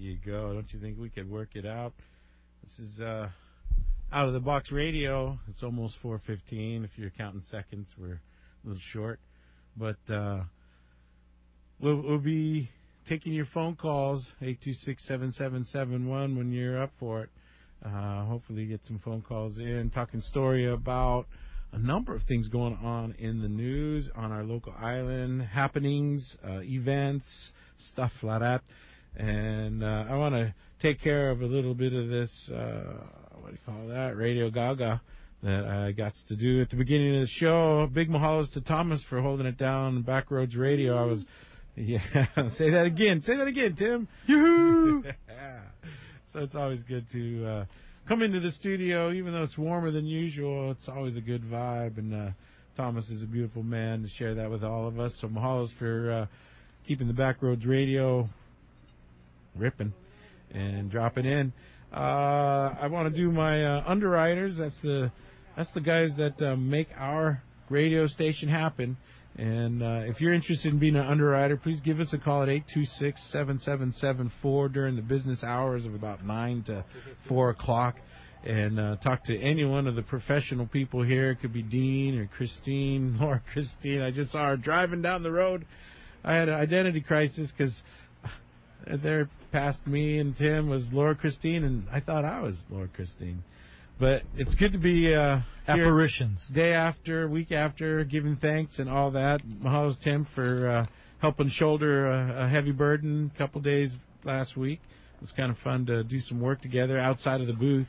you go. Don't you think we could work it out? This is Out of the Box Radio. It's almost 4:15. If you're counting seconds, we're a little short. But we'll be taking your phone calls, 826-7771, when you're up for it. Hopefully get some phone calls in, talking story about a number of things going on in the news on our local island, happenings, events, stuff like that. And I want to take care of a little bit of this, what do you call that, Radio Gaga that I got to do at the beginning of the show. Big mahalos to Thomas for holding it down, Backroads Radio. Say that again, Tim. Yoo-hoo! So it's always good to come into the studio, even though it's warmer than usual. It's always a good vibe, and Thomas is a beautiful man to share that with all of us. So mahalos for keeping the Backroads Radio ripping and dropping in. I want to do my underwriters. That's the guys that make our radio station happen. And if you're interested in being an underwriter, please give us a call at 826-7774 during the business hours of about 9 to 4 o'clock and talk to any one of the professional people here. It could be Dean or Christine or Christine. I just saw her driving down the road. I had an identity crisis because there past me and Tim was Laura Christine, and I thought I was Laura Christine. But it's good to be apparitions. Day after, week after, giving thanks and all that. Mahalos, Tim, for helping shoulder a heavy burden a couple days last week. It was kind of fun to do some work together outside of the booth,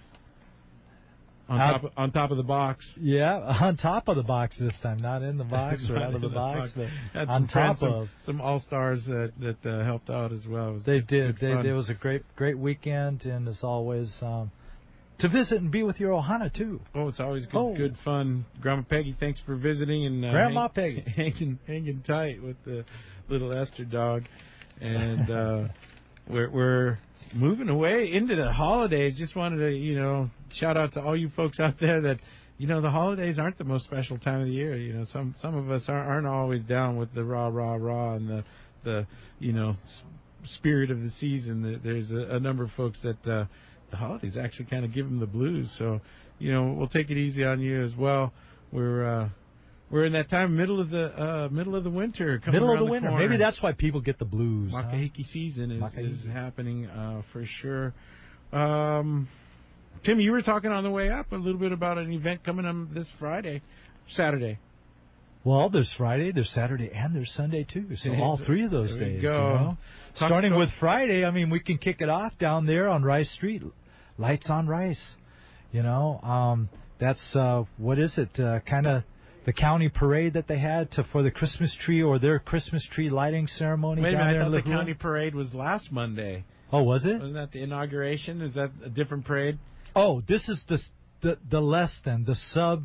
on top of the box. Yeah, on top of the box this time, not in the box or out of the box, but on top of. Some all-stars that helped out as well. They did. It was a great weekend, and as always, to visit and be with your Ohana, too. Oh, it's always good fun. Grandma Peggy, thanks for visiting. And Grandma Peggy. Hanging tight with the little Esther dog. And we're moving away into the holidays. Just wanted to, shout out to all you folks out there that, the holidays aren't the most special time of the year. Some of us aren't always down with the rah, and the spirit of the season. There's a number of folks that the holidays actually kind of give them the blues. So, we'll take it easy on you as well. We're in that time, middle of the winter. Middle of the winter. Maybe that's why people get the blues. Makahiki season is happening for sure. Tim, you were talking on the way up a little bit about an event coming on this Saturday. Well, there's Friday, there's Saturday, and there's Sunday, too. So all three of those days. Go. Starting with Friday, we can kick it off down there on Rice Street. Lights on Rice. That's, what is it, kind of the county parade that they had for the Christmas tree or their Christmas tree lighting ceremony. Wait a minute, I thought the county parade was last Monday. Oh, was it? Wasn't that the inauguration? Is that a different parade? Oh, this is the less than, the sub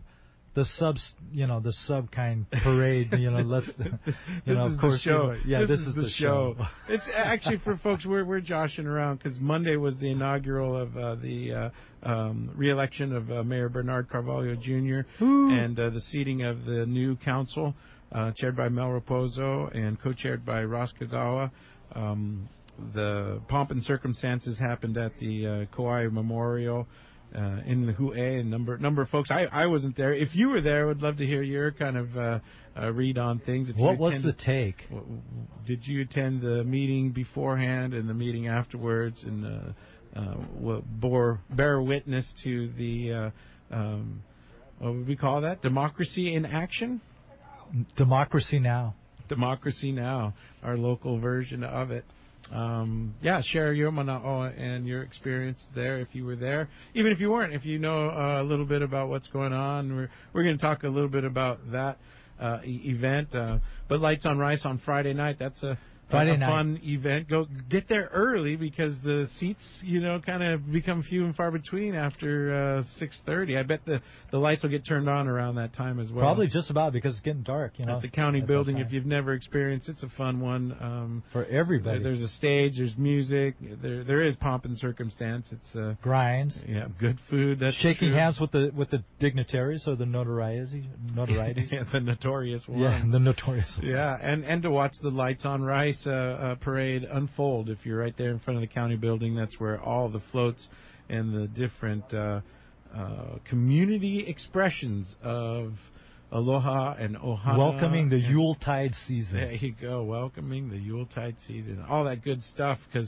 kind parade, let's, of course. Show. This is the show. It's actually, for folks, we're joshing around because Monday was the inaugural of the re-election of Mayor Bernard Carvalho Jr. and the seating of the new council, chaired by Mel Raposo and co-chaired by Ross Kagawa. The pomp and circumstances happened at the Kauai Memorial in the Hue, a number of folks. I wasn't there. If you were there, I would love to hear your kind of read on things. What was the take? Did you attend the meeting beforehand and the meeting afterwards, and bear witness to the what would we call that? Democracy in action? Democracy Now. Democracy Now, our local version of it. Share your mana'o and your experience there if you were there. Even if you weren't, if you know a little bit about what's going on, we're going to talk a little bit about that event. But Lights on Rice on Friday night, that's a fun event. Go get there early because the seats, kind of become few and far between after 6:30. I bet the lights will get turned on around that time as well. Probably just about because it's getting dark. At the county building, if you've never experienced, it's a fun one for everybody. There's a stage, there's music, there is pomp and circumstance. It's grinds. Yeah, good food. That's shaking true. hands with the dignitaries or the notorieties. Yeah, the notorious ones. Yeah, the notorious ones. Yeah, and to watch the Lights on Rice nice parade unfold. If you're right there in front of the county building, that's where all the floats and the different community expressions of aloha and ohana. Welcoming the Yuletide season. There you go, welcoming the Yuletide season. All that good stuff because,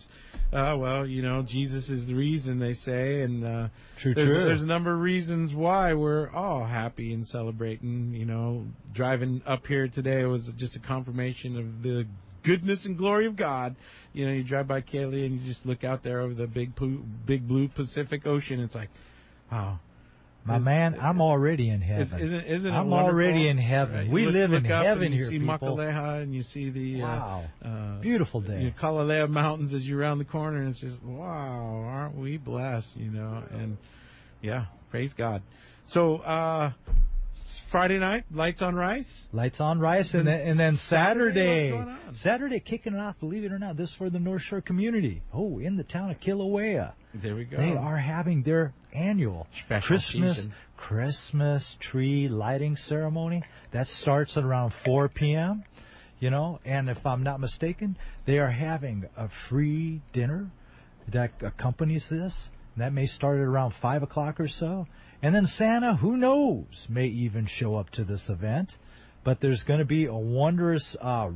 Jesus is the reason, they say. And there's a number of reasons why we're all happy and celebrating. Driving up here today was just a confirmation of the goodness and glory of God. You drive by Kaylee and you just look out there over the big blue Pacific Ocean. It's like, wow. My man, I'm already in heaven. Isn't it I'm wonderful? already in heaven. Right. We live in heaven here, here, you see people. Makaleha and you see the beautiful day. Kalalea Mountains as you round the corner, and it's just, wow, aren't we blessed, And, yeah, praise God. So, Friday night, Lights on Rice? Lights on Rice, and then Saturday. What's going on? Saturday, kicking it off, believe it or not, this is for the North Shore community. Oh, in the town of Kilauea. There we go. They are having their annual special Christmas tree lighting ceremony. That starts at around 4 p.m., and if I'm not mistaken, they are having a free dinner that accompanies this. That may start at around 5 o'clock or so. And then Santa, who knows, may even show up to this event. But there's going to be a wondrous,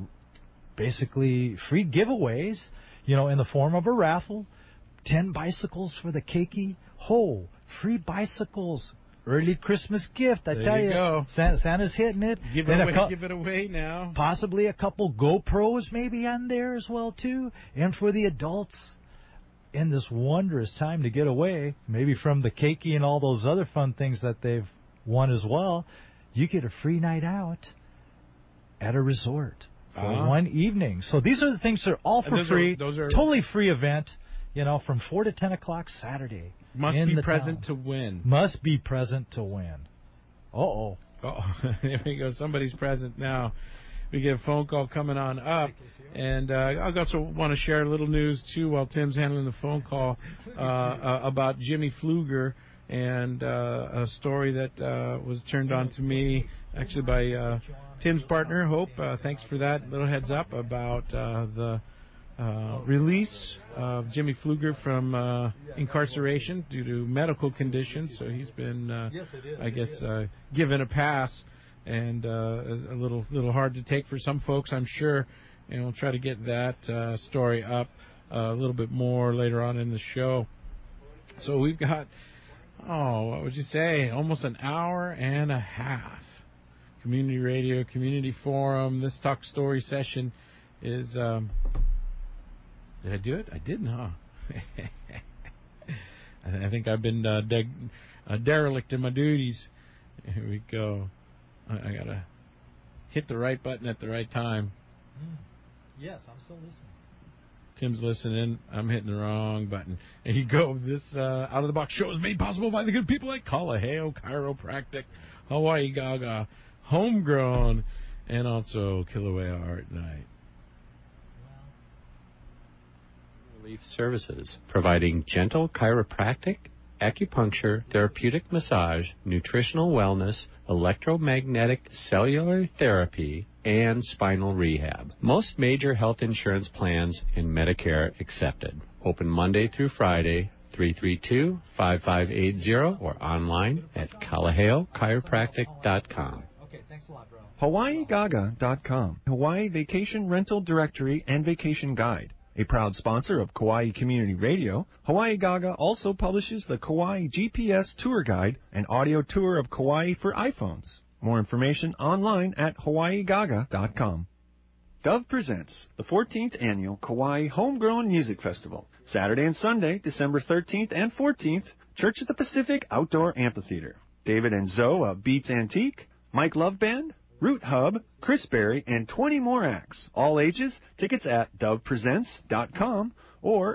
basically free giveaways, in the form of a raffle. 10 bicycles for the keiki. Free bicycles. Early Christmas gift, I tell you. Go. Santa's hitting it. Give it away now. Possibly a couple GoPros maybe on there as well, too. And for the adults, in this wondrous time to get away, maybe from the keiki and all those other fun things that they've won as well, you get a free night out at a resort for one evening. So these are the things that are all for free. Those are totally free event, from 4 to 10 o'clock Saturday. Must be present to win. Must be present to win. Uh-oh. There we go. Somebody's present now. We get a phone call coming on up. And I also want to share a little news, too, while Tim's handling the phone call, about Jimmy Pfluger and a story that was turned on to me, actually, by Tim's partner, Hope. Thanks for that little heads up about the release of Jimmy Pfluger from incarceration due to medical conditions. So he's been, given a pass, and a little hard to take for some folks, I'm sure. And we'll try to get that story up a little bit more later on in the show. So we've got, what would you say, almost an hour and a half. Community radio, community forum. This talk story session is... did I do it? I didn't, huh? I think I've been derelict in my duties. Here we go. I got to hit the right button at the right time. Yes, I'm still listening. Tim's listening. I'm hitting the wrong button. There you go. This Out of the Box show is made possible by the good people at Kalaheo Chiropractic, Hawaii Gaga, Homegrown, and also Kilauea Art Night. Relief Services, providing gentle chiropractic, acupuncture, therapeutic massage, nutritional wellness, electromagnetic cellular therapy, and spinal rehab. Most major health insurance plans and Medicare accepted. Open Monday through Friday, 332-5580, or online at KalaheoChiropractic.com. Okay, thanks a lot, bro. HawaiiGaga.com, Hawaii Vacation Rental Directory and Vacation Guide. A proud sponsor of Kauai Community Radio, Hawaii Gaga also publishes the Kauai GPS Tour Guide, an audio tour of Kauai for iPhones. More information online at HawaiiGaga.com. Dove presents the 14th Annual Kauai Homegrown Music Festival, Saturday and Sunday, December 13th and 14th, Church of the Pacific Outdoor Amphitheater. David and Zoe of Beats Antique, Mike Love Band, Root Hub, Chris Berry, and 20 more acts. All ages. Tickets at dovepresents.com or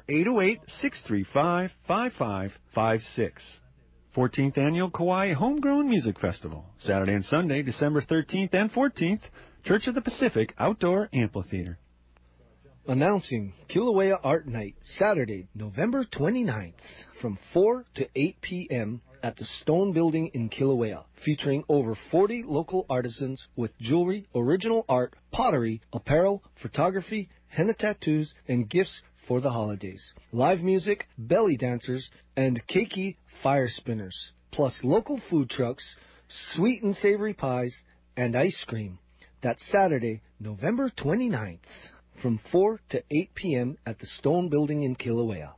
808-635-5556. 14th Annual Kauai Homegrown Music Festival, Saturday and Sunday, December 13th and 14th, Church of the Pacific Outdoor Amphitheater. Announcing Kilauea Art Night, Saturday, November 29th, from 4 to 8 p.m. at the Stone Building in Kilauea, featuring over 40 local artisans with jewelry, original art, pottery, apparel, photography, henna tattoos, and gifts for the holidays. Live music, belly dancers, and keiki fire spinners. Plus local food trucks, sweet and savory pies, and ice cream. That's Saturday, November 29th, from 4 to 8 p.m. at the Stone Building in Kilauea.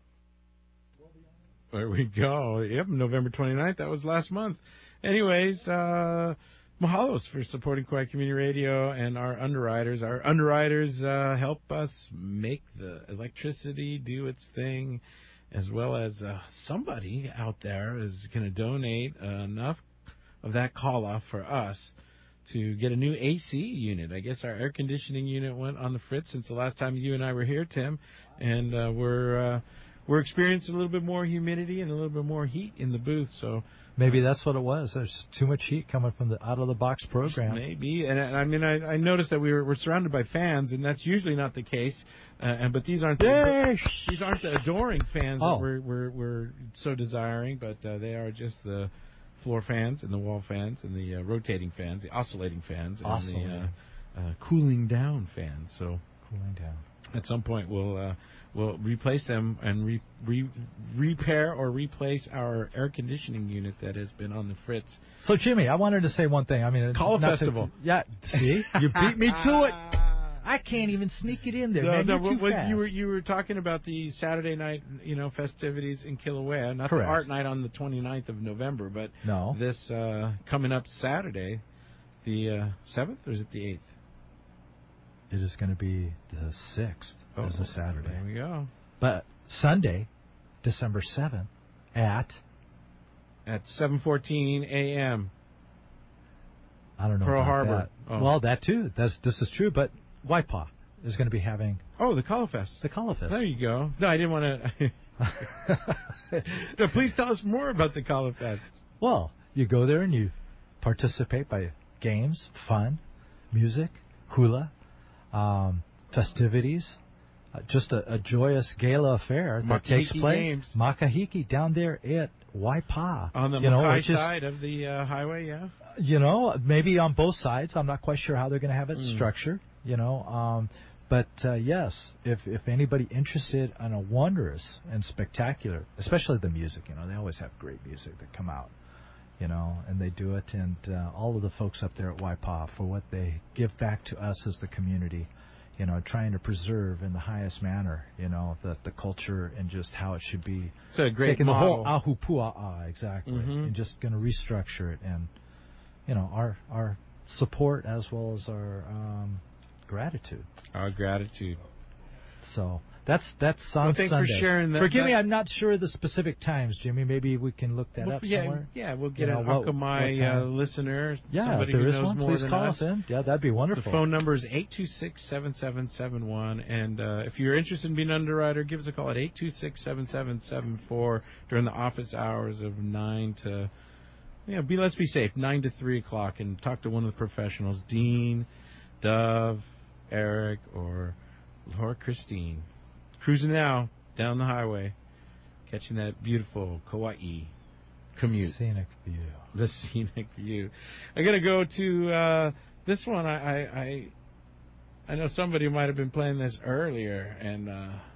There we go. Yep, November 29th. That was last month. Anyways, mahalos for supporting Kauai Community Radio and our underwriters. Our underwriters help us make the electricity do its thing, as well as somebody out there is going to donate enough of that call-off for us to get a new AC unit. I guess our air conditioning unit went on the fritz since the last time you and I were here, Tim, and we're experiencing a little bit more humidity and a little bit more heat in the booth. So maybe that's what it was. There's too much heat coming from the out-of-the-box program. Maybe, and I mean, I noticed that we're surrounded by fans, and that's usually not the case. But these aren't the adoring fans that we're so desiring, but they are just the floor fans and the wall fans and the rotating fans, the oscillating fans, and the cooling down fans. So cooling down. At some point, we'll replace them and repair or replace our air conditioning unit that has been on the fritz. So, Jimmy, I wanted to say one thing. I mean, Call Festival. Yeah, see, you beat me to it. I can't even sneak it in there. No, man, you're too fast. You were talking about the Saturday night, festivities in Kilauea, not Correct. the art night on the 29th of November, but no. This coming up Saturday, the 7th, or is it the 8th? It is going to be the 6th. Oh, is a Saturday. There we go. But Sunday, December 7th, at 7:14 a.m. I don't know. Pearl about Harbor. That. Oh. Well, that too. This is true. But Waipaw is going to be having the Colorfest. The Colorfest. There you go. No, I didn't want to. No, please tell us more about the Colorfest. Well, you go there and you participate by games, fun, music, hula, festivities, just a joyous gala affair that takes place. Games. Makahiki down there at Waipaw. On the Makai side of the highway, yeah? Maybe on both sides. I'm not quite sure how they're going to have it structured, But, yes, if anybody interested in a wondrous and spectacular, especially the music, they always have great music that come out, and they do it. And all of the folks up there at Waipaw for what they give back to us as the community, trying to preserve in the highest manner, the culture and just how it should be. It's a great taking model. the whole ahupua'a, exactly, and just going to restructure it. And, our support as well as our gratitude. Our gratitude. So that's on thanks Sunday. for sharing that. Forgive me, I'm not sure of the specific times, Jimmy. Maybe we can look that up somewhere. Yeah, we'll get an Akamai listener. Yeah, somebody if there who is knows one, more please than call us. us in. Yeah, that'd be wonderful. The phone number is 826-7771. And if you're interested in being an underwriter, give us a call at 826-7774 during the office hours of 9 to, let's be safe, 9 to 3 o'clock, and talk to one of the professionals, Dean, Dove, Eric, or Laura Christine. Cruising now down the highway, catching that beautiful Kauai commute. Scenic view. The scenic view. I'm going to go to this one. I know somebody might have been playing this earlier, and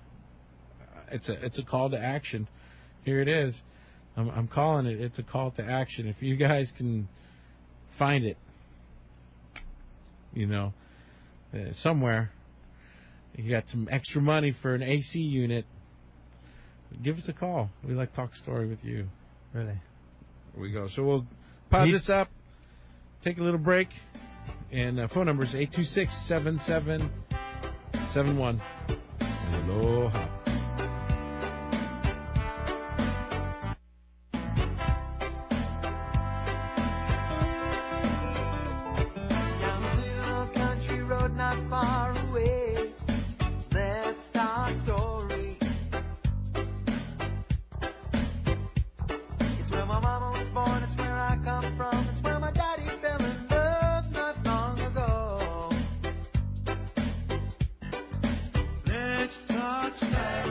it's a call to action. Here it is. I'm calling it. It's a call to action. If you guys can find it, somewhere, you got some extra money for an AC unit, give us a call. We'd like to talk story with you. Really? Here we go. So we'll pause this up, take a little break, and phone number is 826-7771. Aloha. Let's talk.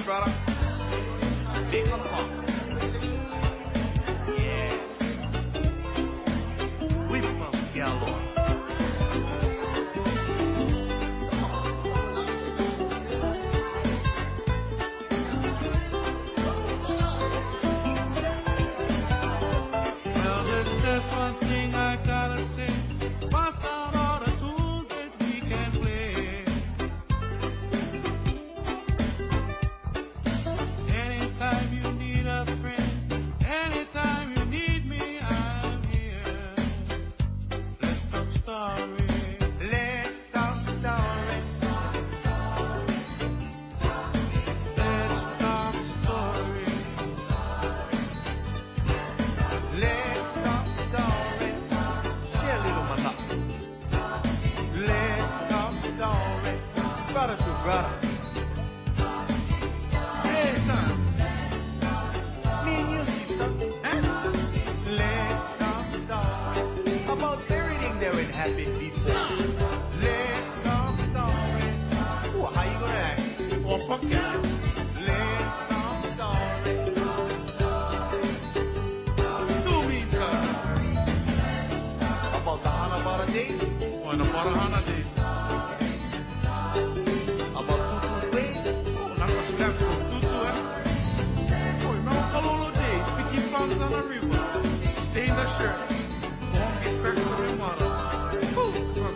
brother. Big up, yeah. We from Gallo. Well, there's one thing I gotta say. Bust out all the tools that we can play. Anytime you need a friend, anytime you need me, I'm here. Let's talk story. Let's talk story. Let's talk story. Let's talk story. Share a little mother. Let's talk story. Brother to brother. Hey, son. Me and you, sister. Let's talk story. About everything that would happen before. Let's talk story. Ooh, how you gonna act? Oh, fuck yeah. Let's talk story. Do me, sir. About the Hanabara days. On the Barahana days. About Tutu's ways. Oh, nakaslap ko. Tutu, eh? Boy, mga kalolo days. Picky pounds on the river. Stay in the shirt. Don't get cracked to the mother. Whew.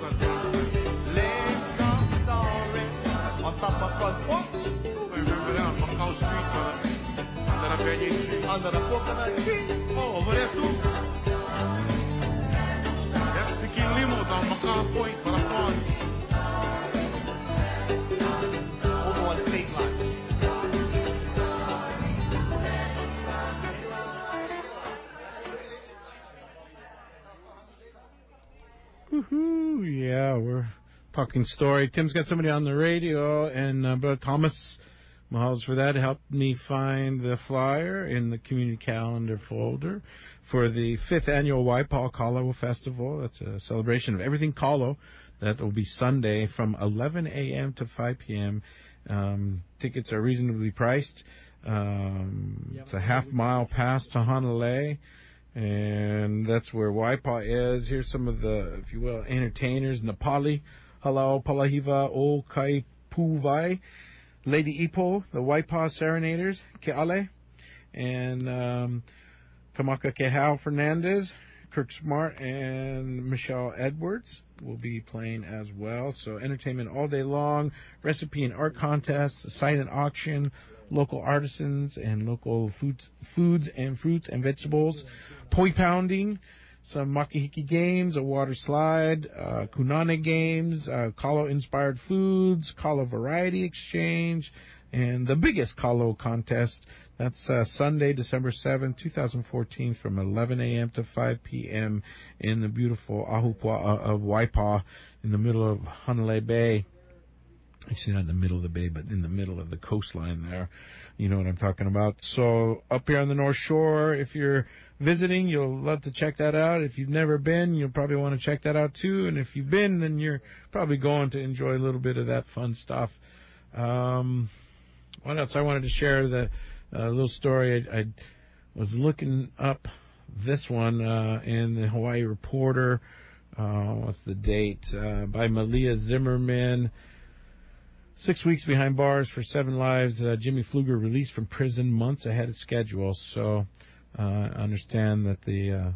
Let's talk story. On top of front porch. I remember that on Macau Street, brother. Under the banyan tree. Under the coconut tree. Oh, over there too. That's Picky Limos on Macau Point for the pond. Over on the state line. Woohoo! Yeah, we're talking story. Tim's got somebody on the radio, and Brother Thomas Miles for that helped me find the flyer in the community calendar folder for the 5th annual Waipaw Kalo Festival. That's a celebration of everything Kalo. That will be Sunday from 11 a.m. to 5 p.m. Tickets are reasonably priced. It's a half-mile past to Honolulu. And that's where Waipaw is. Here's some of the, if you will, entertainers. Napali, Halau, Palahiva, O Kai Puvai, Lady Ipo, the Waipaw Serenaders, Keale, and Kamaka Kehao Fernandez, Kirk Smart, and Michelle Edwards will be playing as well. So entertainment all day long, recipe and art contests, a silent auction, local artisans and local foods and fruits and vegetables, poi pounding, some makihiki games, a water slide, kunane games, Kalo-inspired foods, Kalo variety exchange, and the biggest Kalo contest. That's Sunday, December 7th, 2014, from 11 a.m. to 5 p.m. in the beautiful Ahupua of Waipaw in the middle of Honolulu Bay. Actually, not in the middle of the bay, but in the middle of the coastline there. You know what I'm talking about. So up here on the North Shore, if you're visiting, you'll love to check that out. If you've never been, you'll probably want to check that out too. And if you've been, then you're probably going to enjoy a little bit of that fun stuff. What else? I wanted to share the little story. I was looking up this one in the Hawaii Reporter. What's the date? By Malia Zimmerman. 6 weeks behind bars for 7 lives. Jimmy Pfluger released from prison months ahead of schedule. So I understand that the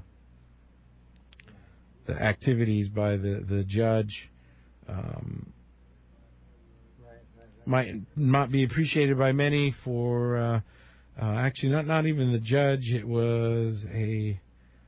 activities by the judge might not be appreciated by many. For actually not even the judge. It was a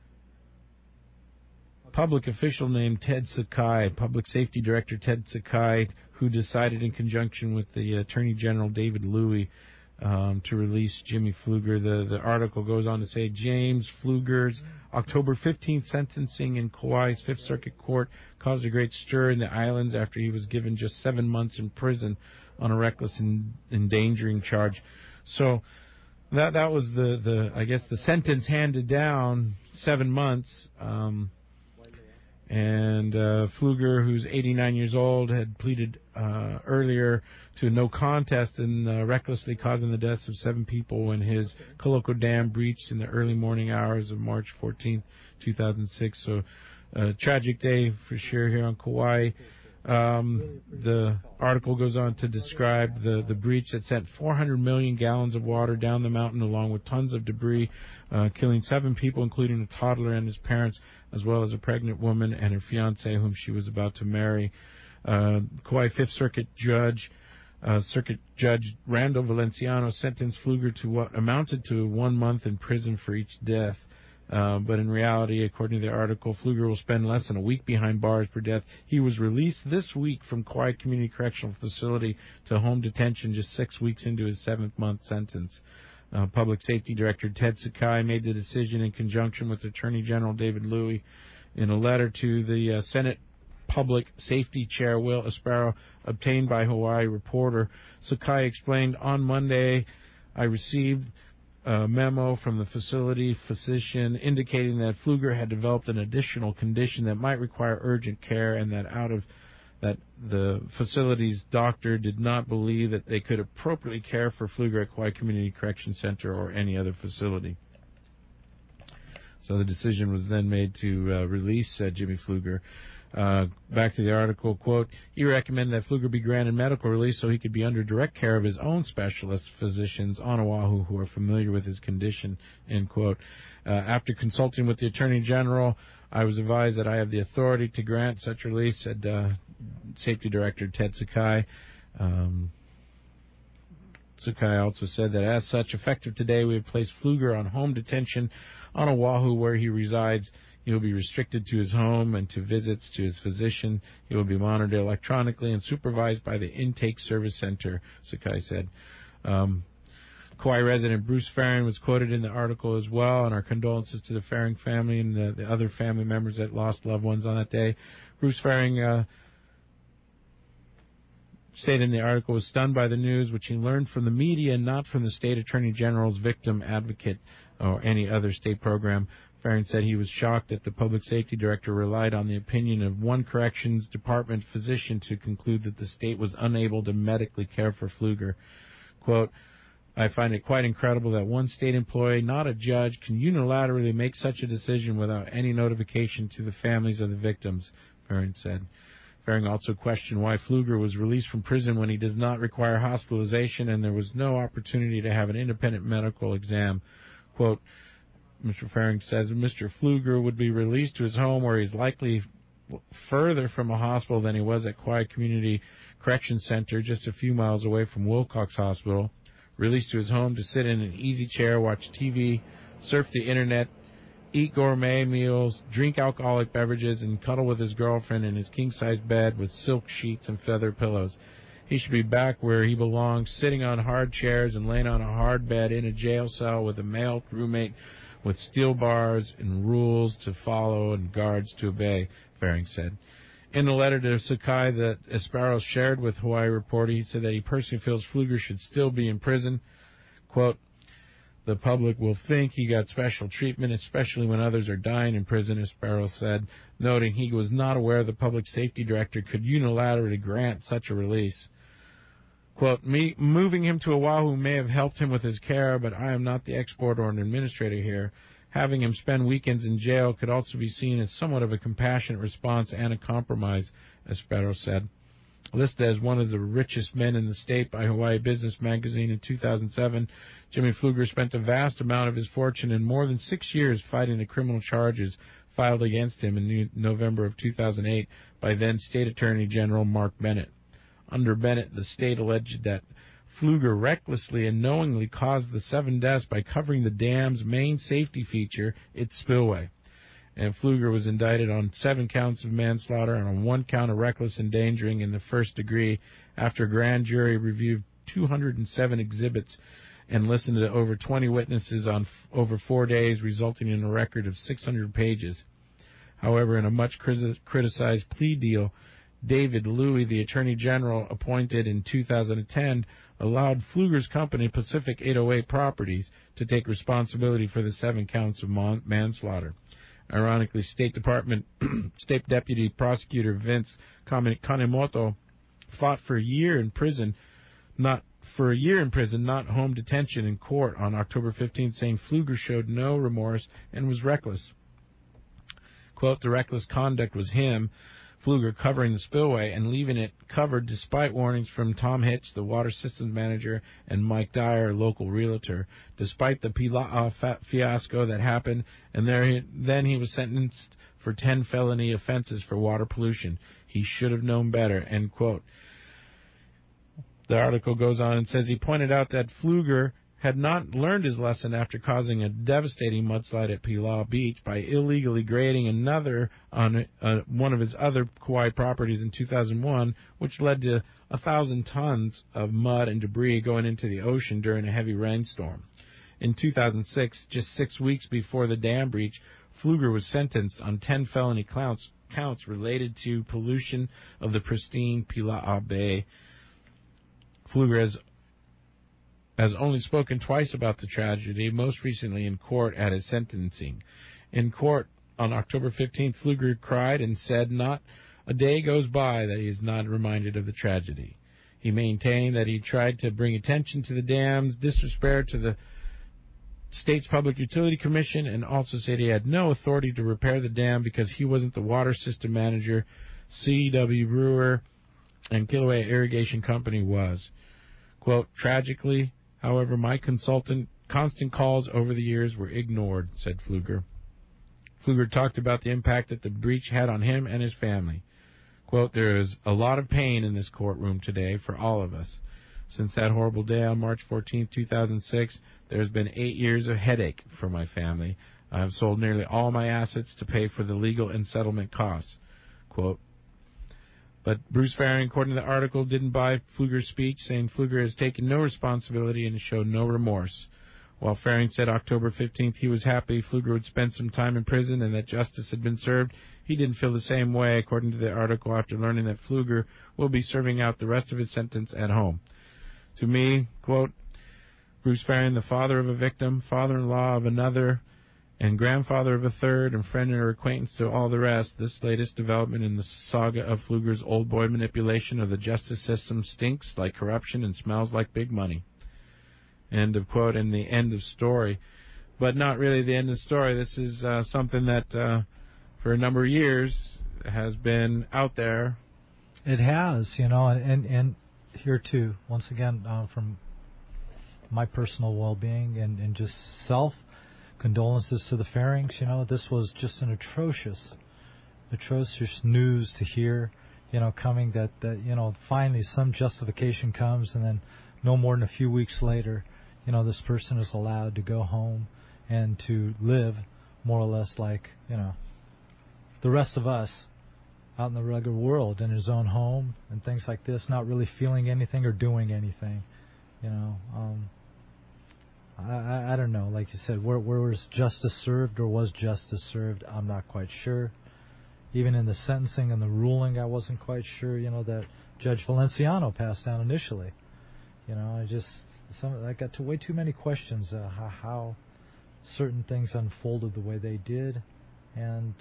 public official named Ted Sakai, Public Safety Director Ted Sakai, who decided in conjunction with the Attorney General David Louie to release Jimmy Pfluger. The article goes on to say James Pfluger's October 15th sentencing in Kauai's Fifth Circuit Court caused a great stir in the islands after he was given just 7 months in prison on a reckless endangering charge. So that was the I guess the sentence handed down, 7 months. And Pfluger, who's 89 years old, had pleaded earlier to no contest in recklessly causing the deaths of 7 people when his Coloco Dam breached in the early morning hours of March 14th, 2006. So a tragic day for sure here on Kauai. The article goes on to describe the breach that sent 400 million gallons of water down the mountain along with tons of debris, killing 7 people, including a toddler and his parents, as well as a pregnant woman and her fiancé, whom she was about to marry. Kauai Fifth Circuit Judge Randall Valenciano sentenced Pfluger to what amounted to 1 month in prison for each death. But in reality, according to the article, Pfluger will spend less than a week behind bars per death. He was released this week from Kauai Community Correctional Facility to home detention just 6 weeks into his 7th-month sentence. Public Safety Director Ted Sakai made the decision in conjunction with Attorney General David Louie. In a letter to the Senate Public Safety Chair Will Asparo, obtained by Hawaii Reporter, Sakai explained, on Monday, I received a memo from the facility physician indicating that Pfluger had developed an additional condition that might require urgent care, and that the facility's doctor did not believe that they could appropriately care for Pfluger at Kauai Community Correction Center or any other facility. So the decision was then made to release Jimmy Pfluger. Back to the article, quote, he recommended that Pfluger be granted medical release so he could be under direct care of his own specialist physicians on Oahu who are familiar with his condition, end quote. After consulting with the Attorney General, I was advised that I have the authority to grant such release, said Safety Director Ted Sakai. Sakai also said that as such, effective today, we have placed Pfluger on home detention on Oahu where he resides. He will be restricted to his home and to visits to his physician. He will be monitored electronically and supervised by the Intake Service Center, Sakai said. Kauai resident Bruce Farring was quoted in the article as well, and our condolences to the Farring family and the other family members that lost loved ones on that day. Bruce Farring stated in the article was stunned by the news, which he learned from the media and not from the state attorney general's victim advocate or any other state program. Farring said he was shocked that the public safety director relied on the opinion of one corrections department physician to conclude that the state was unable to medically care for Pfluger. Quote, I find it quite incredible that one state employee, not a judge, can unilaterally make such a decision without any notification to the families of the victims, Farring said. Farring also questioned why Pfluger was released from prison when he does not require hospitalization and there was no opportunity to have an independent medical exam. Quote, Mr. Farring says Mr. Pfluger would be released to his home where he's likely further from a hospital than he was at Kauai Community Correction Center, just a few miles away from Wilcox Hospital. Released to his home to sit in an easy chair, watch TV, surf the internet, eat gourmet meals, drink alcoholic beverages, and cuddle with his girlfriend in his king-size bed with silk sheets and feather pillows. He should be back where he belongs, sitting on hard chairs and laying on a hard bed in a jail cell with a male roommate with steel bars and rules to follow and guards to obey, Farring said. In the letter to Sakai that Asparo shared with Hawaii Reporter, he said that he personally feels Pfluger should still be in prison. Quote, the public will think he got special treatment, especially when others are dying in prison, Asparo said, noting he was not aware the public safety director could unilaterally grant such a release. Quote, moving him to Oahu may have helped him with his care, but I am not the expert or an administrator here. Having him spend weekends in jail could also be seen as somewhat of a compassionate response and a compromise, Asparo said. Listed as one of the richest men in the state by Hawaii Business Magazine in 2007, Jimmy Pfluger spent a vast amount of his fortune and more than 6 years fighting the criminal charges filed against him in November of 2008 by then State Attorney General Mark Bennett. Under Bennett, the state alleged that Pfluger recklessly and knowingly caused the 7 deaths by covering the dam's main safety feature, its spillway. And Pfluger was indicted on 7 counts of manslaughter and on 1 count of reckless endangering in the first degree after a grand jury reviewed 207 exhibits and listened to over 20 witnesses on over 4 days, resulting in a record of 600 pages. However, in a much criticized plea deal, David Louie, the Attorney General appointed in 2010, allowed Pfluger's company, Pacific 808 Properties, to take responsibility for the 7 counts of manslaughter. Ironically, State Deputy Prosecutor Vince Kanemoto fought for a year in prison, not home detention in court on October 15th, saying Pfluger showed no remorse and was reckless. Quote, the reckless conduct was him, Pfluger, covering the spillway and leaving it covered despite warnings from Tom Hitch, the water systems manager, and Mike Dyer, local realtor. Despite the Pila'a fiasco that happened, and then he was sentenced for 10 felony offenses for water pollution. He should have known better, end quote. The article goes on and says he pointed out that Pfluger had not learned his lesson after causing a devastating mudslide at Pila'a Beach by illegally grading another on one of his other Kauai properties in 2001, which led to 1,000 tons of mud and debris going into the ocean during a heavy rainstorm. In 2006, just 6 weeks before the dam breach, Pfluger was sentenced on 10 felony counts related to pollution of the pristine Pila'a Bay. Pfluger has only spoken twice about the tragedy, most recently in court at his sentencing. In court on October 15th, Pfluger cried and said not a day goes by that he is not reminded of the tragedy. He maintained that he tried to bring attention to the dam's disrepair to the state's Public Utility Commission, and also said he had no authority to repair the dam because he wasn't the water system manager. C.W. Brewer and Kilauea Irrigation Company was. Quote, tragically, however, my constant calls over the years were ignored, said Pfluger. Pfluger talked about the impact that the breach had on him and his family. Quote, there is a lot of pain in this courtroom today for all of us. Since that horrible day on March 14, 2006, there has been 8 years of headache for my family. I have sold nearly all my assets to pay for the legal and settlement costs. Quote, but Bruce Faring, according to the article, didn't buy Pfluger's speech, saying Pfluger has taken no responsibility and showed no remorse. While Faring said October 15th he was happy Pfluger would spend some time in prison and that justice had been served, he didn't feel the same way, according to the article, after learning that Pfluger will be serving out the rest of his sentence at home. To me, quote, Bruce Faring, the father of a victim, father-in-law of another, and grandfather of a third, and friend or acquaintance to all the rest, this latest development in the saga of Pfluger's old boy manipulation of the justice system stinks like corruption and smells like big money. End of quote, and the end of story. But not really the end of story. This is something that for a number of years has been out there. It has, and here too, once again, from my personal well-being and just condolences to the Farings. This was just an atrocious news to hear, coming that finally some justification comes, and then no more than a few weeks later, this person is allowed to go home and to live more or less like, the rest of us out in the regular world in his own home and things like this, not really feeling anything or doing anything, I don't know. Like you said, where was justice served or was justice served? I'm not quite sure. Even in the sentencing and the ruling, I wasn't quite sure, that Judge Valenciano passed down initially. I got to way too many questions how certain things unfolded the way they did. And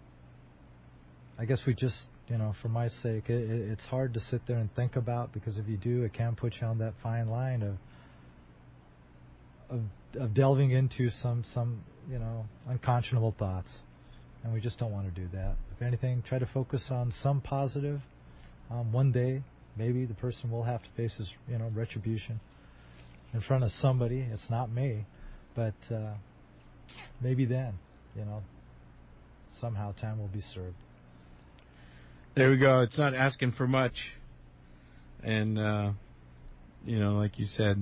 I guess we just, for my sake, it's hard to sit there and think about, because if you do, it can put you on that fine line of delving into some unconscionable thoughts, and we just don't want to do that. If anything, try to focus on some positive. One day, maybe the person will have to face his retribution in front of somebody. It's not me, but maybe then, somehow time will be served. There we go. It's not asking for much, and like you said,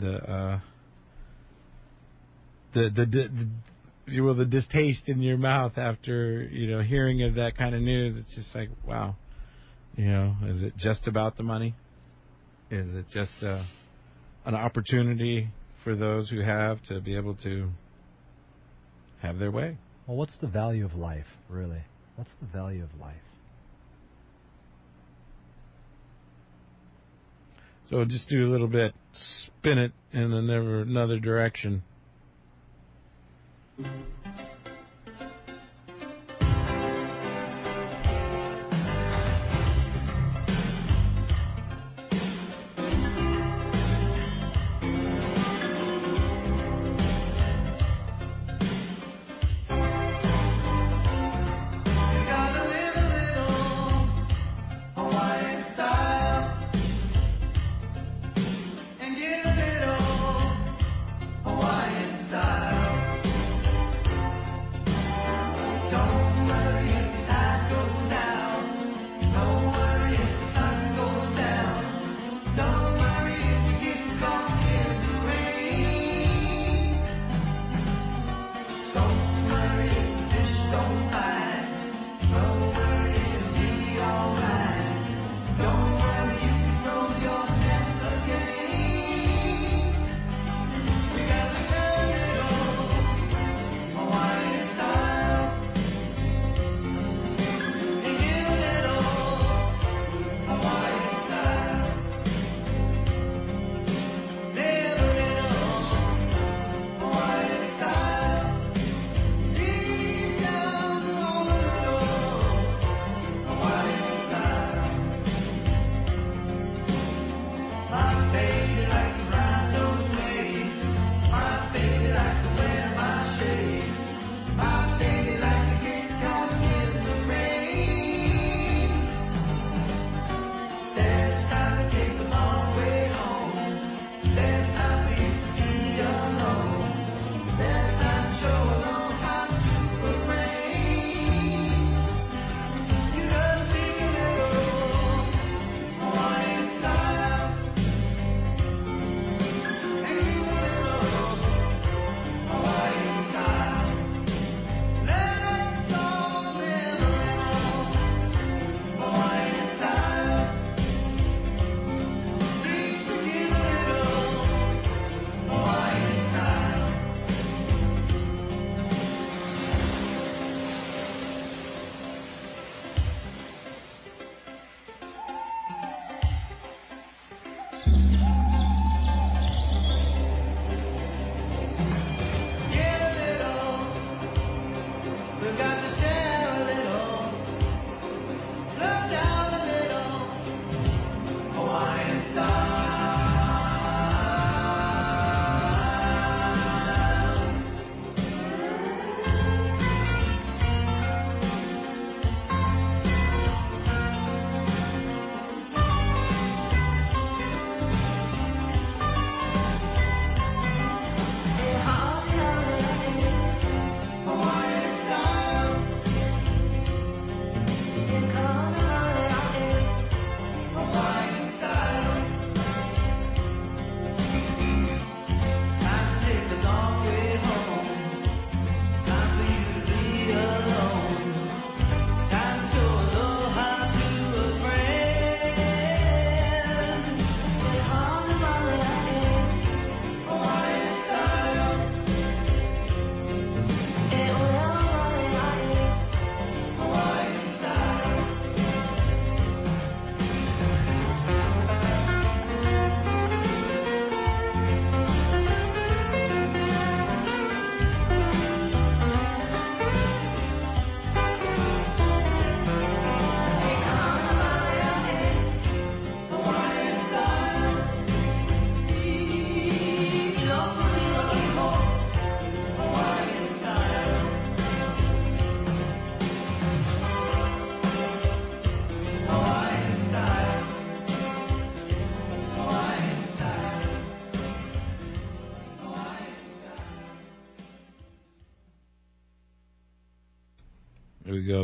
the distaste in your mouth after hearing of that kind of news. It's just like, wow, is it just about the money? Is it just an opportunity for those who have to be able to have their way? Well, what's the value of life, really? What's the value of life? So just do a little bit, spin it in another direction.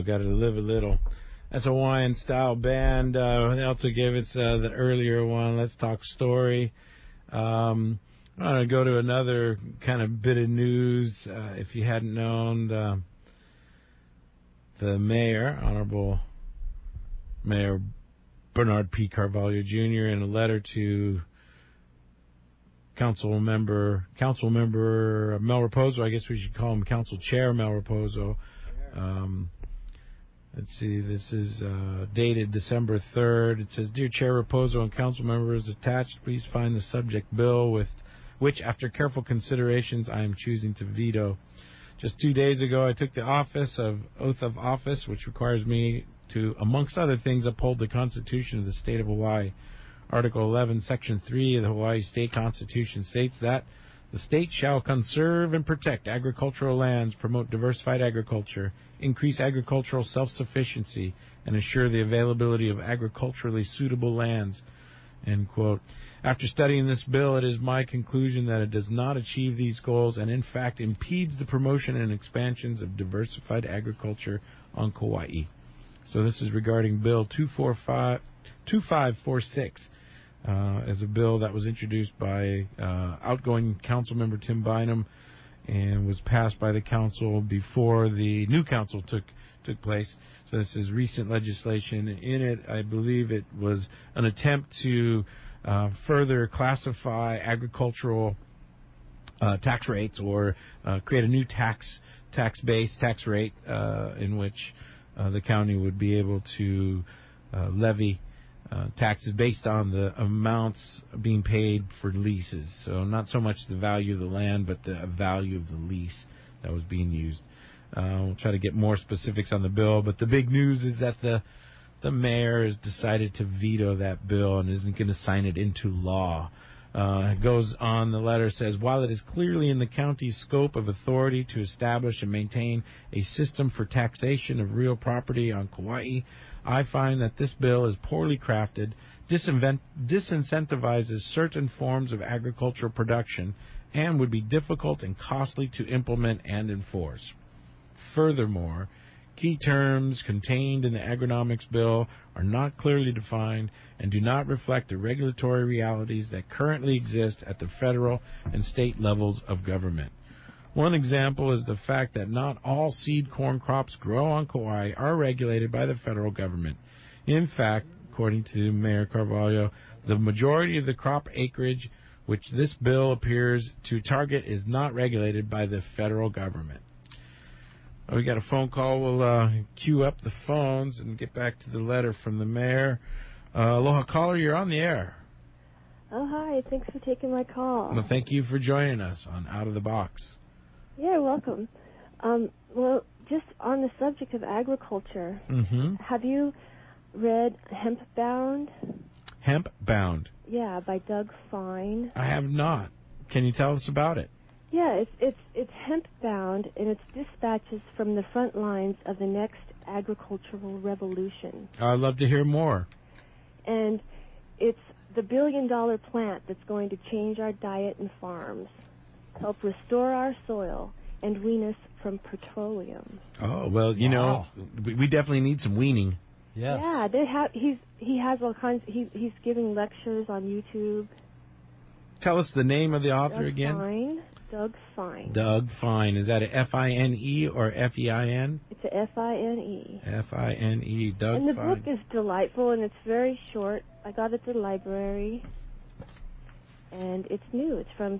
little, got to live a little. That's a Hawaiian style band. They also gave us the earlier one, Let's Talk Story. I'm going to go to another kind of bit of news. If you hadn't known, the mayor, Honorable Mayor Bernard P. Carvalho Jr., in a letter to Council member Mel Raposo, I guess we should call him Council Chair Mel Raposo. Let's see, this is dated December 3rd. It says, Dear Chair Raposo and Council members attached, please find the subject bill with which, after careful considerations, I am choosing to veto. Just 2 days ago, I took the oath of office, which requires me to, amongst other things, uphold the Constitution of the State of Hawaii. Article 11, Section 3 of the Hawaii State Constitution states that the state shall conserve and protect agricultural lands, promote diversified agriculture, increase agricultural self-sufficiency, and assure the availability of agriculturally suitable lands. End quote. After studying this bill, it is my conclusion that it does not achieve these goals and, in fact, impedes the promotion and expansions of diversified agriculture on Kauai. So this is regarding Bill 2546. As a bill that was introduced by outgoing council member Tim Bynum and was passed by the council before the new council took place. So this is recent legislation. In it, I believe it was an attempt to further classify agricultural tax rates or create a new tax rate in which the county would be able to levy taxes based on the amounts being paid for leases. So not so much the value of the land, but the value of the lease that was being used. We'll try to get more specifics on the bill, but the big news is that the mayor has decided to veto that bill and isn't going to sign it into law. It goes on, the letter says, while it is clearly in the county's scope of authority to establish and maintain a system for taxation of real property on Kauai, I find that this bill is poorly crafted, disincentivizes certain forms of agricultural production, and would be difficult and costly to implement and enforce. Furthermore, key terms contained in the agronomics bill are not clearly defined and do not reflect the regulatory realities that currently exist at the federal and state levels of government. One example is the fact that not all seed corn crops grown on Kauai are regulated by the federal government. In fact, according to Mayor Carvalho, the majority of the crop acreage which this bill appears to target is not regulated by the federal government. We got a phone call. We'll queue up the phones and get back to the letter from the mayor. Aloha, caller, you're on the air. Oh, hi. Thanks for taking my call. Well, thank you for joining us on Out of the Box. Yeah, you're welcome. Well, just on the subject of agriculture, have you read Hempbound? Hempbound? Yeah, by Doug Fine. I have not. Can you tell us about it? Yeah, it's hemp-bound, and it's dispatches from the front lines of the next agricultural revolution. I'd love to hear more. And it's the billion-dollar plant that's going to change our diet and farms, help restore our soil, and wean us from petroleum. Oh, well, you know, we definitely need some weaning. Yes. Yeah, he has all kinds. He's giving lectures on YouTube. Tell us the name of the author again. Doug Fine. Doug Fine. Is that a F-I-N-E or F-E-I-N? It's a F-I-N-E. F-I-N-E, Doug Fine. And the book is delightful, and it's very short. I got it at the library, and it's new. It's from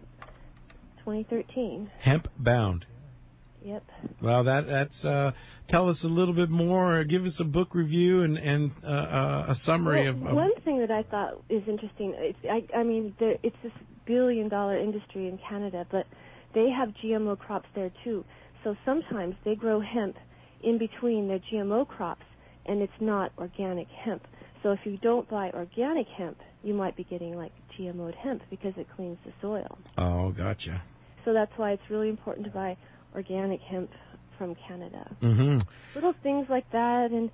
2013. Hempbound. Yep. Well, that's tell us a little bit more. Give us a book review and a summary of. One thing that I thought is interesting. It's this billion-dollar industry in Canada, but they have GMO crops there too. So sometimes they grow hemp in between their GMO crops, and it's not organic hemp. So if you don't buy organic hemp, you might be getting like GMO'd hemp because it cleans the soil. Oh, gotcha. So that's why it's really important to buy organic hemp from Canada. Mm-hmm. Little things like that, and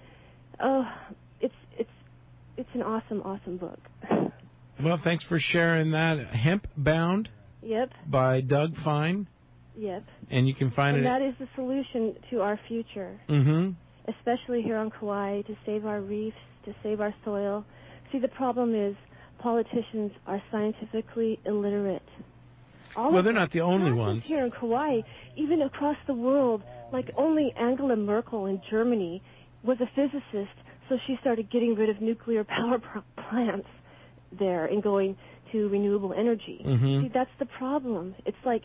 it's an awesome book. Well, thanks for sharing that. Hempbound. Yep. By Doug Fine. Yep. And you can find and that is the solution to our future. Mm-hmm. especially here on Kauai, to save our reefs, to save our soil. See, the problem is politicians are scientifically illiterate. Well, they're not the only not ones. just here in Kauai, even across the world. Like, only Angela Merkel in Germany was a physicist, so she started getting rid of nuclear power plants there and going to renewable energy. Mm-hmm. See, that's the problem. It's like,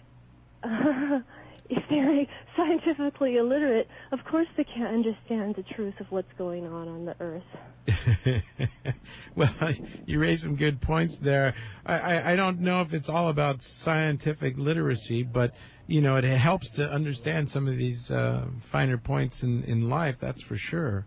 if they're scientifically illiterate, of course they can't understand the truth of what's going on the Earth. Well, you raised some good points there. I don't know if it's all about scientific literacy, but, you know, it helps to understand some of these finer points in life, that's for sure.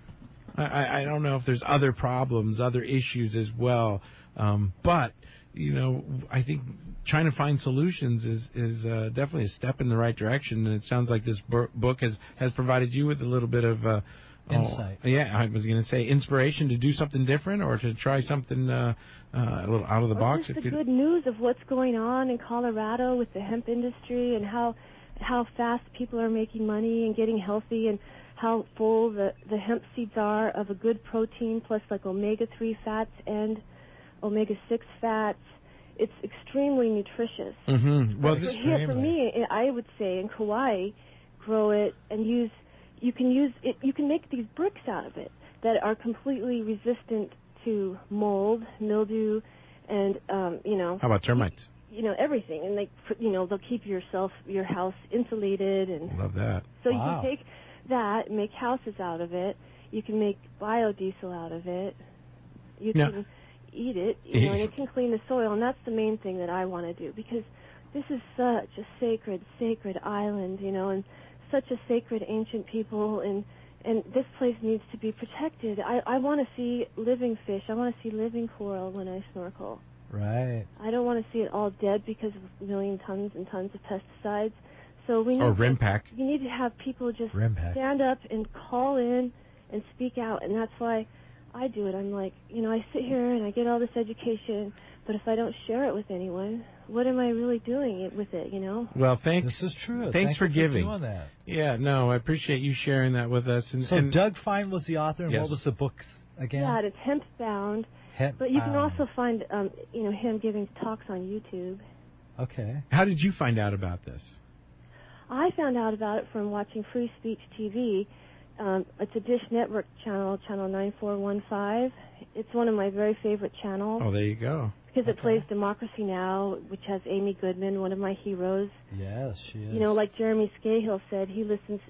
I don't know if there's other problems, other issues as well, but, you know, I think trying to find solutions is definitely a step in the right direction, and it sounds like this book has provided you with a little bit of insight. Yeah, I was going to say inspiration to do something different or to try something a little out of the box. Just the good news of what's going on in Colorado with the hemp industry and how fast people are making money and getting healthy and how full the hemp seeds are of a good protein plus like omega-3 fats and omega-6 fats. It's extremely nutritious. Mm-hmm. Well, here for me, I would say in Kauai, grow it and use. You can make these bricks out of it that are completely resistant to mold, mildew, and you know. How about termites? You know, everything, and they'll keep your house insulated and. Love that. So you can take that, make houses out of it. You can make biodiesel out of it. You can eat it, you know, and it can clean the soil, and that's the main thing that I want to do because this is such a sacred island, you know, and such a sacred ancient people, and this place needs to be protected. I want to see living fish. I want to see living coral when I snorkel. Right. I don't want to see it all dead because of a million tons and tons of pesticides. So we need you need to have people just stand up and call in and speak out, and that's why I do it. I'm like, you know, I sit here and I get all this education, but if I don't share it with anyone, what am I really doing with it, you know? Well, thanks. This is true. Thanks for giving. Doing that. Yeah, no, I appreciate you sharing that with us. And Doug Fine was the author, and yes. What was the book again? Yeah, it's Hemp Bound. But you can also find, you know, him giving talks on YouTube. Okay. How did you find out about this? I found out about it from watching Free Speech TV. It's a Dish Network channel 9415. It's one of my very favorite channels. Oh, there you go. Because it plays Democracy Now!, which has Amy Goodman, one of my heroes. Yes, she is. You know, like Jeremy Scahill said, he listens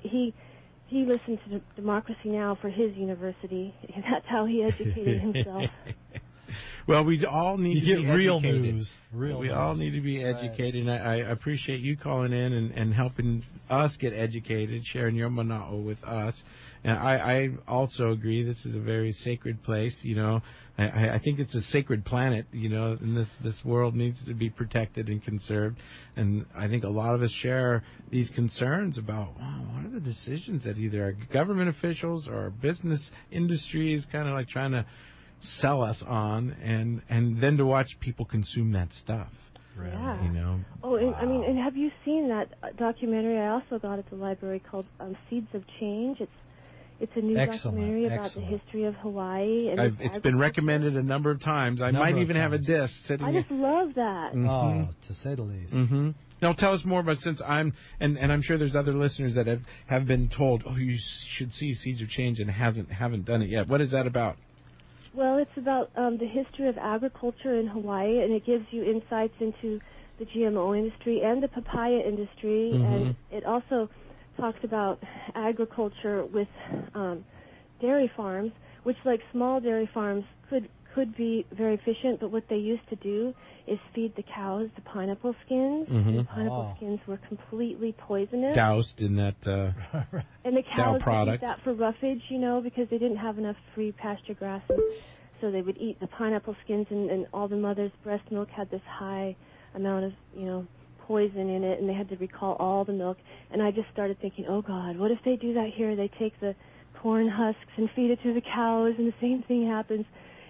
to Democracy Now! For his university. That's how he educated himself. Well, we all need to be educated. Real news. We all need to be educated, and I appreciate you calling in and helping us get educated, sharing your mana'o with us. And I also agree this is a very sacred place. You know, I think it's a sacred planet. You know, and this world needs to be protected and conserved. And I think a lot of us share these concerns about what are the decisions that either our government officials or our business industry is kind of like trying to sell us on, and then to watch people consume that stuff. Really? Yeah. You know. Oh, and, I mean, and have you seen that documentary I also got at the library called Seeds of Change? It's a new documentary about the history of Hawaii. And it's been recommended a number of times. I might even have a disc sitting. I just love that. Mm-hmm. Oh, to say the least. Mm-hmm. Now tell us more about, since I'm and I'm sure there's other listeners that have been told, oh, you should see Seeds of Change and haven't done it yet. What is that about? Well, it's about the history of agriculture in Hawaii, and it gives you insights into the GMO industry and the papaya industry, and it also talks about agriculture with dairy farms, which, like small dairy farms, could be very efficient, but what they used to do is feed the cows the pineapple skins. And the pineapple skins were completely poisonous. Doused in that and the cows would eat that for roughage, you know, because they didn't have enough free pasture grass. And so they would eat the pineapple skins, and all the mother's breast milk had this high amount of, you know, poison in it, and they had to recall all the milk. And I just started thinking, oh, God, what if they do that here? They take the corn husks and feed it to the cows, and the same thing happens.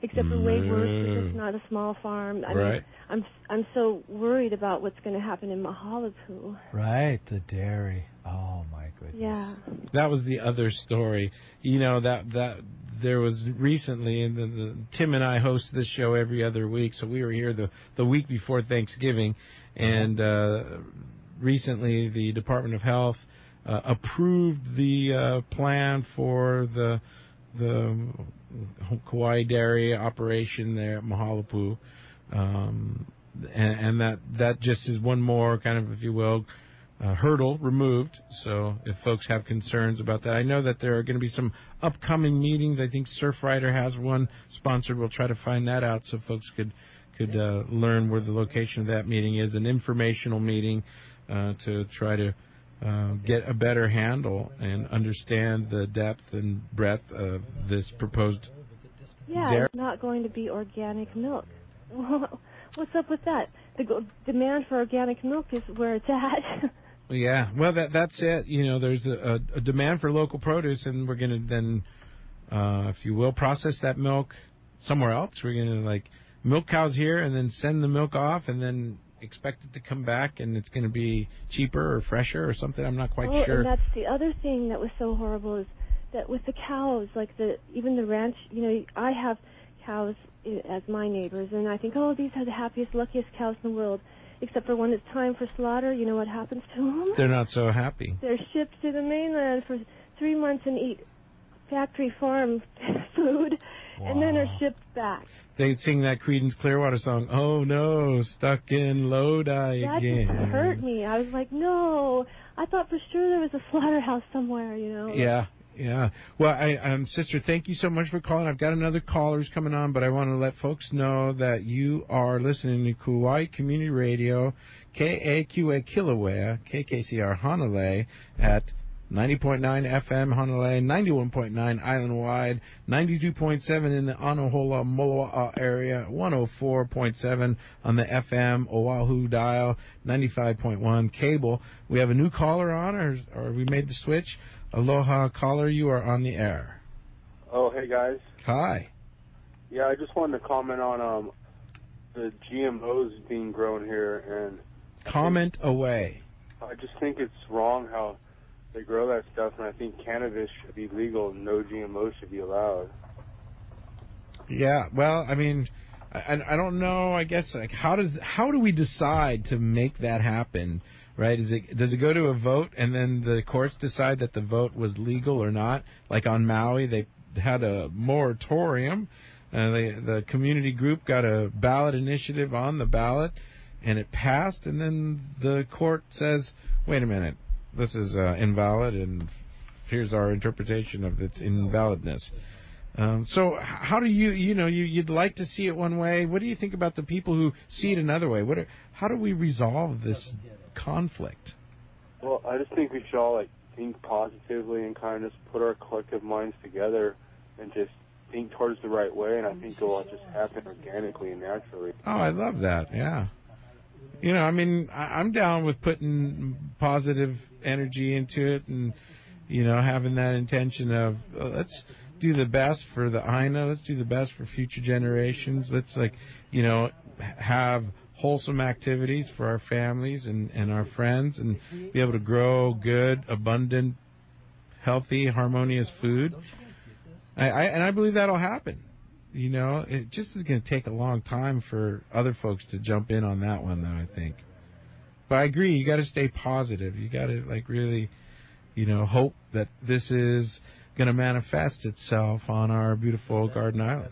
except for way worse because it's not a small farm. I mean, I'm so worried about what's going to happen in Mahalapu. Right, the dairy. Oh my goodness. Yeah. That was the other story. You know, that there was recently, and Tim and I host this show every other week, so we were here the week before Thanksgiving, and recently the Department of Health approved the plan for the Kauai dairy operation there at Mahalapu, and that just is one more kind of, if you will, hurdle removed. So if folks have concerns about that, I know that there are going to be some upcoming meetings. I think Surfrider has one sponsored. We'll try to find that out so folks could learn where the location of that meeting is. An informational meeting to try to get a better handle and understand the depth and breadth of this proposed dairy. It's not going to be organic milk. What's up with that? The demand for organic milk is where it's at. Yeah, well, that's it. You know, there's a demand for local produce, and we're going to then, if you will, process that milk somewhere else. We're going to, like, milk cows here and then send the milk off and then expect it to come back, and it's going to be cheaper or fresher or something. I'm not quite sure. And that's the other thing that was so horrible is that with the cows, like even the ranch, you know, I have cows as my neighbors, and I think, oh, these are the happiest, luckiest cows in the world. Except for when it's time for slaughter, you know what happens to them? They're not so happy. They're shipped to the mainland for 3 months and eat factory farm food, and then are shipped back. They sing that Creedence Clearwater song, "Oh no, stuck in Lodi again." That just hurt me. I was like, no, I thought for sure there was a slaughterhouse somewhere, you know. Yeah. Well, Sister, thank you so much for calling. I've got another callers coming on, but I want to let folks know that you are listening to Kauai Community Radio, KAQA Kilauea, KKCR Honolulu at 90.9 FM Honolulu, 91.9 island-wide, 92.7 in the Anahola Moloa area, 104.7 on the FM Oahu dial, 95.1 cable. We have a new caller on, or we made the switch. Aloha, caller, you are on the air. Oh, hey, guys. Hi. Yeah, I just wanted to comment on the GMOs being grown here. And comment away. I just think it's wrong how they grow that stuff, and I think cannabis should be legal and no GMOs should be allowed. Yeah, well, I mean, I don't know, I guess, like, how do we decide to make that happen? Right? Does it go to a vote and then the courts decide that the vote was legal or not? Like on Maui, they had a moratorium. The community group got a ballot initiative on the ballot, and it passed. And then the court says, "Wait a minute, this is invalid, and here's our interpretation of its invalidness." So how do you'd like to see it one way? What do you think about the people who see it another way? How do we resolve this conflict? Well, I just think we should all think positively and kind of just put our collective minds together and just think towards the right way, and I think it'll just happen organically and naturally. Oh, I love that. Yeah. You know, I mean, I'm down with putting positive energy into it and, you know, having that intention of let's do the best for the Aina, let's do the best for future generations. Let's, have wholesome activities for our families and our friends and be able to grow good, abundant, healthy, harmonious food. I believe that'll happen. You know, it just is going to take a long time for other folks to jump in on that one, though, I think. But I agree, you got to stay positive. You got to, really, hope that this is going to manifest itself on our beautiful Garden Island.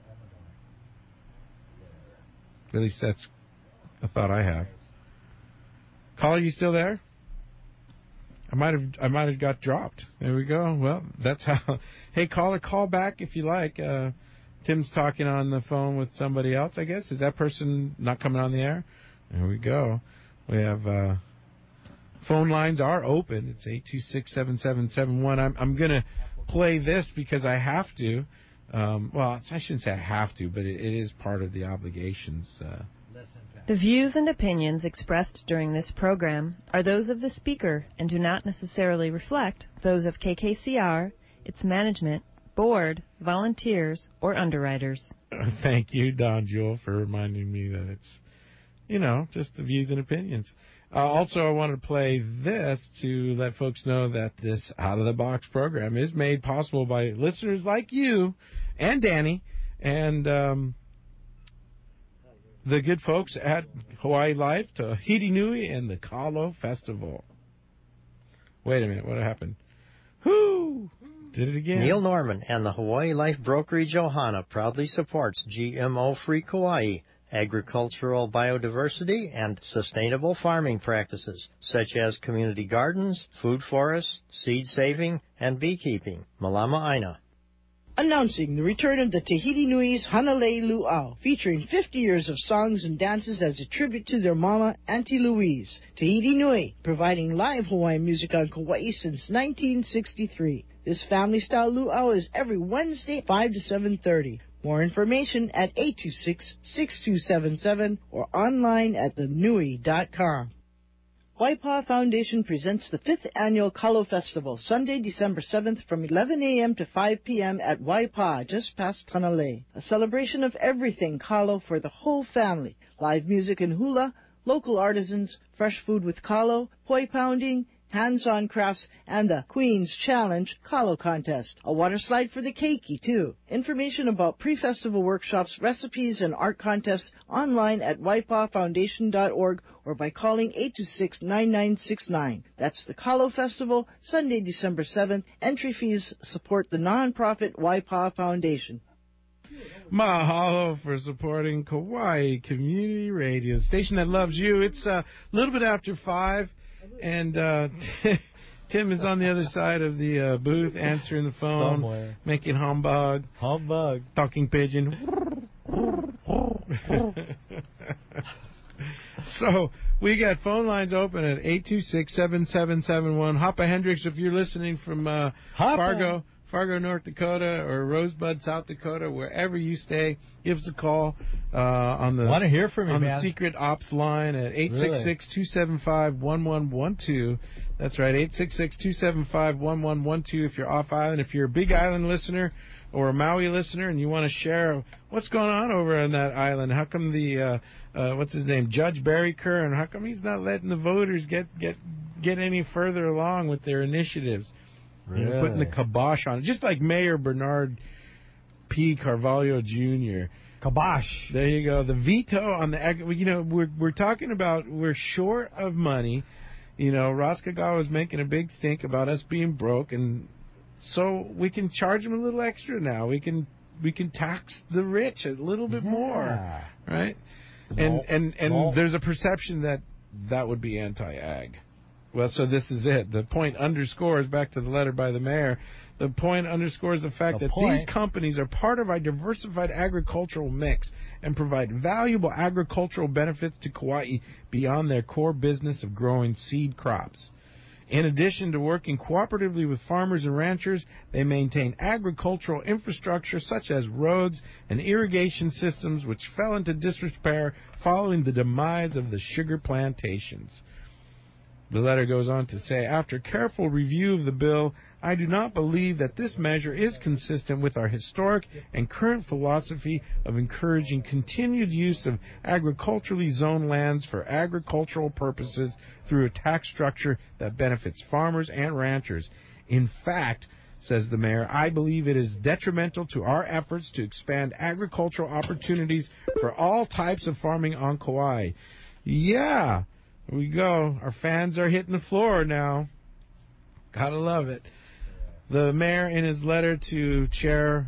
At least that's a thought I have. Caller, you still there? I might have got dropped. There we go. Well, that's how. Hey, caller, call back if you like. Tim's talking on the phone with somebody else, I guess. Is that person not coming on the air? There we go. We have phone lines are open. It's 826-7771. I'm going to play this because I have to. Well, I shouldn't say I have to, but it is part of the obligations. The views and opinions expressed during this program are those of the speaker and do not necessarily reflect those of KKCR, its management, board, volunteers, or underwriters. Thank you, Don Jewell, for reminding me that it's, just the views and opinions. Also, I wanted to play this to let folks know that this out-of-the-box program is made possible by listeners like you and Danny and the good folks at Hawaii Life, Tahiti Nui, and the Kalo Festival. Wait a minute, what happened? Whoo! Did it again. Neil Norman and the Hawaii Life Brokerage Ohana proudly supports GMO-free Kauai, agricultural biodiversity, and sustainable farming practices, such as community gardens, food forests, seed saving, and beekeeping. Malama Aina. Announcing the return of the Tahiti Nui's Hanalei Luau, featuring 50 years of songs and dances as a tribute to their mama, Auntie Louise. Tahiti Nui, providing live Hawaiian music on Kauai since 1963. This family-style luau is every Wednesday, 5 to 7:30. More information at 826-6277 or online at thenui.com. Waipa'a Foundation presents the 5th Annual Kalo Festival, Sunday, December 7th from 11 a.m. to 5 p.m. at Waipa'a, just past Hanalei. A celebration of everything Kalo for the whole family. Live music and hula, local artisans, fresh food with Kalo, poi pounding, hands-on crafts, and the Queen's Challenge Kalo Contest. A water slide for the keiki, too. Information about pre-festival workshops, recipes, and art contests online at waipa'afoundation.org or by calling 826-9969. That's the Kalo Festival, Sunday, December 7th. Entry fees support the non-profit Waipa'a Foundation. Mahalo for supporting Kauai Community Radio, the station that loves you. It's a little bit after 5. And Tim is on the other side of the booth answering the phone, somewhere, making humbug, talking pigeon. So we got phone lines open at 826-7771. Hoppa Hendricks, if you're listening from Fargo, North Dakota, or Rosebud, South Dakota, wherever you stay, give us a call on the want to hear from you, on man. the secret ops line at 866-275-1112. That's right, 866-275-1112 if you're off island. If you're a Big Island listener or a Maui listener and you want to share what's going on over on that island, how come the what's his name, Judge Barry Kern, how come he's not letting the voters get any further along with their initiatives? Really? Putting the kibosh on it, just like Mayor Bernard P. Carvalho Jr. Kibosh. There you go. The veto on the, we're talking about, we're short of money. Ross Kagawa was making a big stink about us being broke, and so we can charge them a little extra now. We can tax the rich a little bit more, right? And there's a perception that would be anti-ag. Well, so this is it. The point underscores, back to the letter by the mayor, the point underscores the fact that these companies are part of our diversified agricultural mix and provide valuable agricultural benefits to Kauai beyond their core business of growing seed crops. In addition to working cooperatively with farmers and ranchers, they maintain agricultural infrastructure such as roads and irrigation systems which fell into disrepair following the demise of the sugar plantations. The letter goes on to say, after careful review of the bill, I do not believe that this measure is consistent with our historic and current philosophy of encouraging continued use of agriculturally zoned lands for agricultural purposes through a tax structure that benefits farmers and ranchers. In fact, says the mayor, I believe it is detrimental to our efforts to expand agricultural opportunities for all types of farming on Kauai. Yeah. Here we go. Our fans are hitting the floor now. Gotta love it. The mayor, in his letter to Chair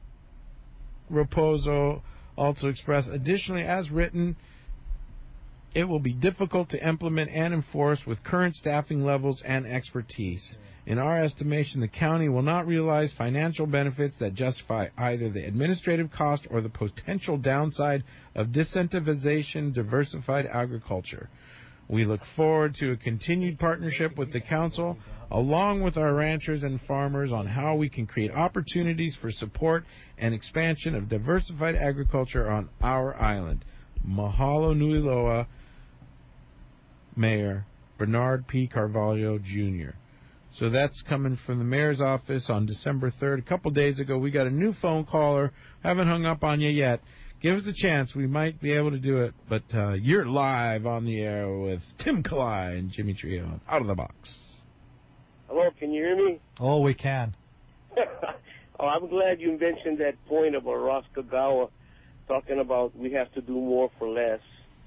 Raposo, also expressed, additionally, as written, it will be difficult to implement and enforce with current staffing levels and expertise. In our estimation, the county will not realize financial benefits that justify either the administrative cost or the potential downside of disincentivization diversified agriculture. We look forward to a continued partnership with the council, along with our ranchers and farmers, on how we can create opportunities for support and expansion of diversified agriculture on our island. Mahalo nui loa, Mayor Bernard P. Carvalho, Jr. So that's coming from the mayor's office on December 3rd. A couple days ago, we got a new phone caller. Haven't hung up on you yet. Give us a chance. We might be able to do it. But you're live on the air with Tim Kalai and Jimmy Trio Out of the Box. Hello, can you hear me? Oh, we can. Oh, I'm glad you mentioned that point about Ross Kagawa talking about we have to do more for less.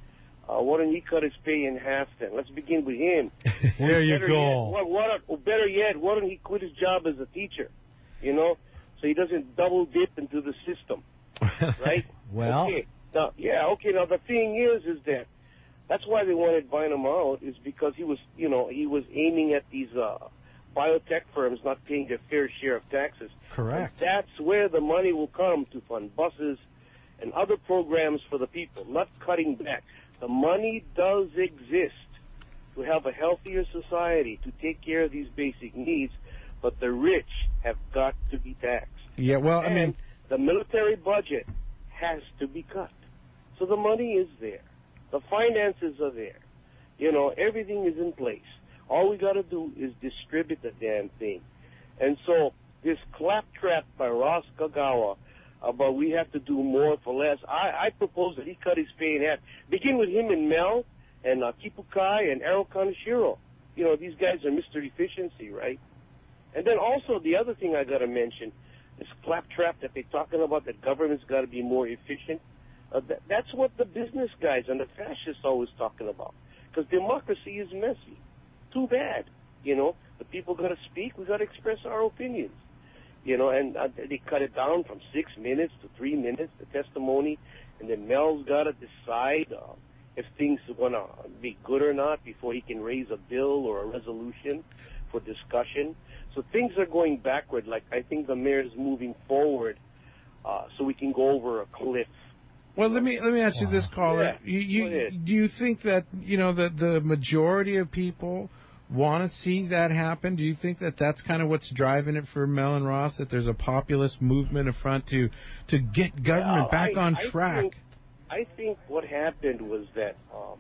Why don't he cut his pay in half then? Let's begin with him. There you better go. Yet, better yet, why don't he quit his job as a teacher? You know, so he doesn't double dip into the system, right? Well, okay. Now, Now the thing is that that's why they wanted Bynum out, is because he was aiming at these biotech firms not paying their fair share of taxes. Correct. And that's where the money will come to fund buses and other programs for the people, not cutting back. The money does exist to have a healthier society, to take care of these basic needs, but the rich have got to be taxed. Yeah, well, and I mean, the military budget has to be cut. So the money is there. The finances are there. You know, everything is in place. All we got to do is distribute the damn thing. And so this claptrap by Ross Kagawa about we have to do more for less, I propose that he cut his pay in half. Begin with him and Mel and Kipukai and Errol Kaneshiro. You know, these guys are Mr. Efficiency, right? And then also the other thing I got to mention, this claptrap that they're talking about, that government's got to be more efficient. That's what the business guys and the fascists always talking about. Because democracy is messy. Too bad. You know, the people got to speak. We got to express our opinions. You know, and they cut it down from 6 minutes to 3 minutes, the testimony. And then Mel's got to decide if things are going to be good or not before he can raise a bill or a resolution for discussion. So things are going backward. Like, I think the mayor's moving forward so we can go over a cliff. Well, let me ask you this, caller. Yeah, do you think that, you know, that the majority of people want to see that happen? Do you think that that's kind of what's driving it for Mel and Ross, that there's a populist movement in front to get government back on track? I think what happened was that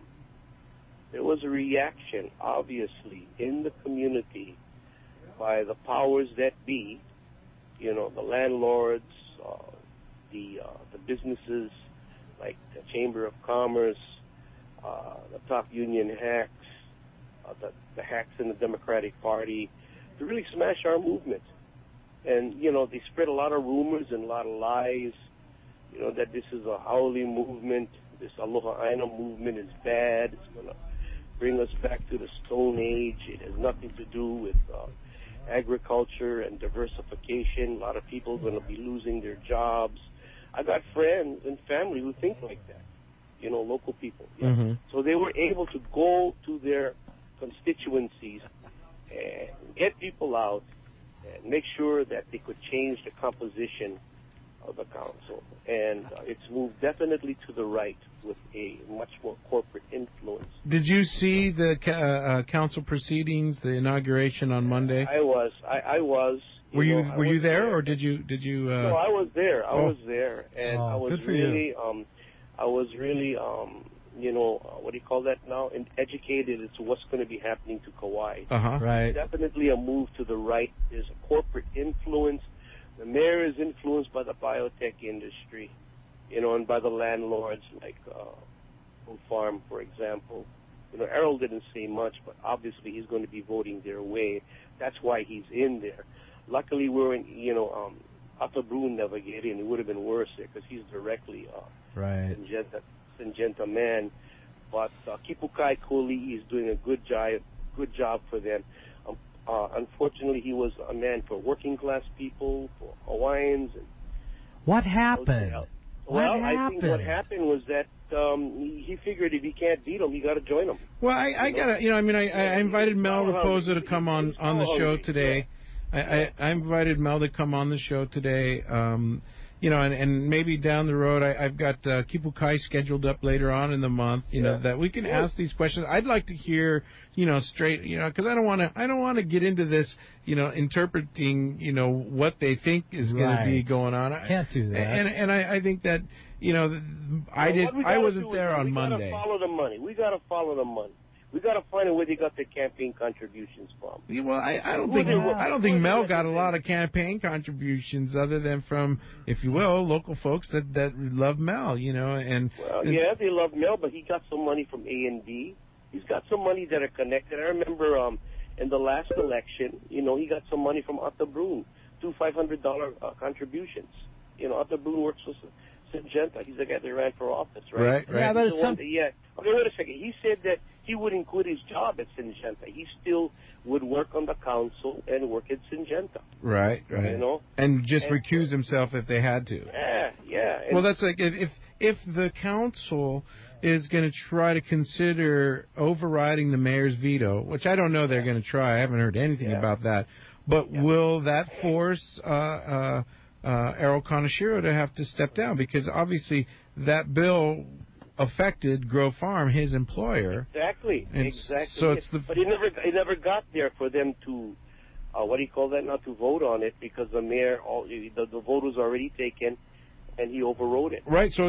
there was a reaction, obviously, in the community by the powers that be, you know, the landlords, the businesses like the Chamber of Commerce, the top union hacks, the hacks in the Democratic Party, to really smash our movement. And, you know, they spread a lot of rumors and a lot of lies, you know, that this is a haole movement, this Aloha Aina movement is bad, it's going to bring us back to the Stone Age, it has nothing to do with agriculture and diversification. A lot of people are going to be losing their jobs. I got friends and family who think like that, you know, local people. Yeah. Mm-hmm. So they were able to go to their constituencies and get people out and make sure that they could change the composition of the council. And it's moved definitely to the right with a much more corporate influence. Did you see the council proceedings, the inauguration on Monday? I was. Were you there, or did you? No, I was there. I was there, and I was good for really, you. I was really, you know, what do you call that now? And educated as to what's going to be happening to Kauai. Right. Definitely a move to the right. There's a corporate influence. The mayor is influenced by the biotech industry, you know, and by the landlords like Oak Farm, for example. You know, Errol didn't say much, but obviously he's going to be voting their way. That's why he's in there. Luckily, we're in, you know, Ata Bruin never get in. It would have been worse there because he's directly Syngenta man. But Kipukai Koli is doing a good job for them. Unfortunately, he was a man for working class people, for Hawaiians. And what happened? I think what happened was that he figured if he can't beat him, he got to join him. Well, I got to, you know, I mean, I invited Mel Raposa to come on the show today. I invited Mel to come on the show today. You know, and maybe down the road, I've got Kipukai scheduled up later on in the month. You know, that we can ask these questions. I'd like to hear, you know, straight, you know, because I don't want to get into this, you know, interpreting, you know, what they think is going to be going on. Can't do that. And I think that, you know, I wasn't there on Monday. We got to follow the money. We got to find out where they got their campaign contributions from. Yeah, well, I don't think Mel got a lot of campaign contributions other than from, if you will, local folks that love Mel, you know, and yeah, they love Mel, but he got some money from A&D. He's got some money that are connected. I remember in the last election, you know, he got some money from Otto Brun, two $500 contributions. You know, Otto Brun works with Syngenta. He's the guy that ran for office, right? Right. Yeah, but Okay, wait a second. He said that he wouldn't quit his job at Syngenta. He still would work on the council and work at Syngenta. Right. You know? And just recuse himself if they had to. Yeah. Well, that's like if the council is going to try to consider overriding the mayor's veto, which I don't know they're going to try. I haven't heard anything about that. But will that force Errol Kaneshiro to have to step down? Because obviously that bill affected Grove Farm, his employer. Exactly. So it's but it never got there for them to, what do you call that, not to vote on it, because the mayor, the vote was already taken, and he overrode it. Right. So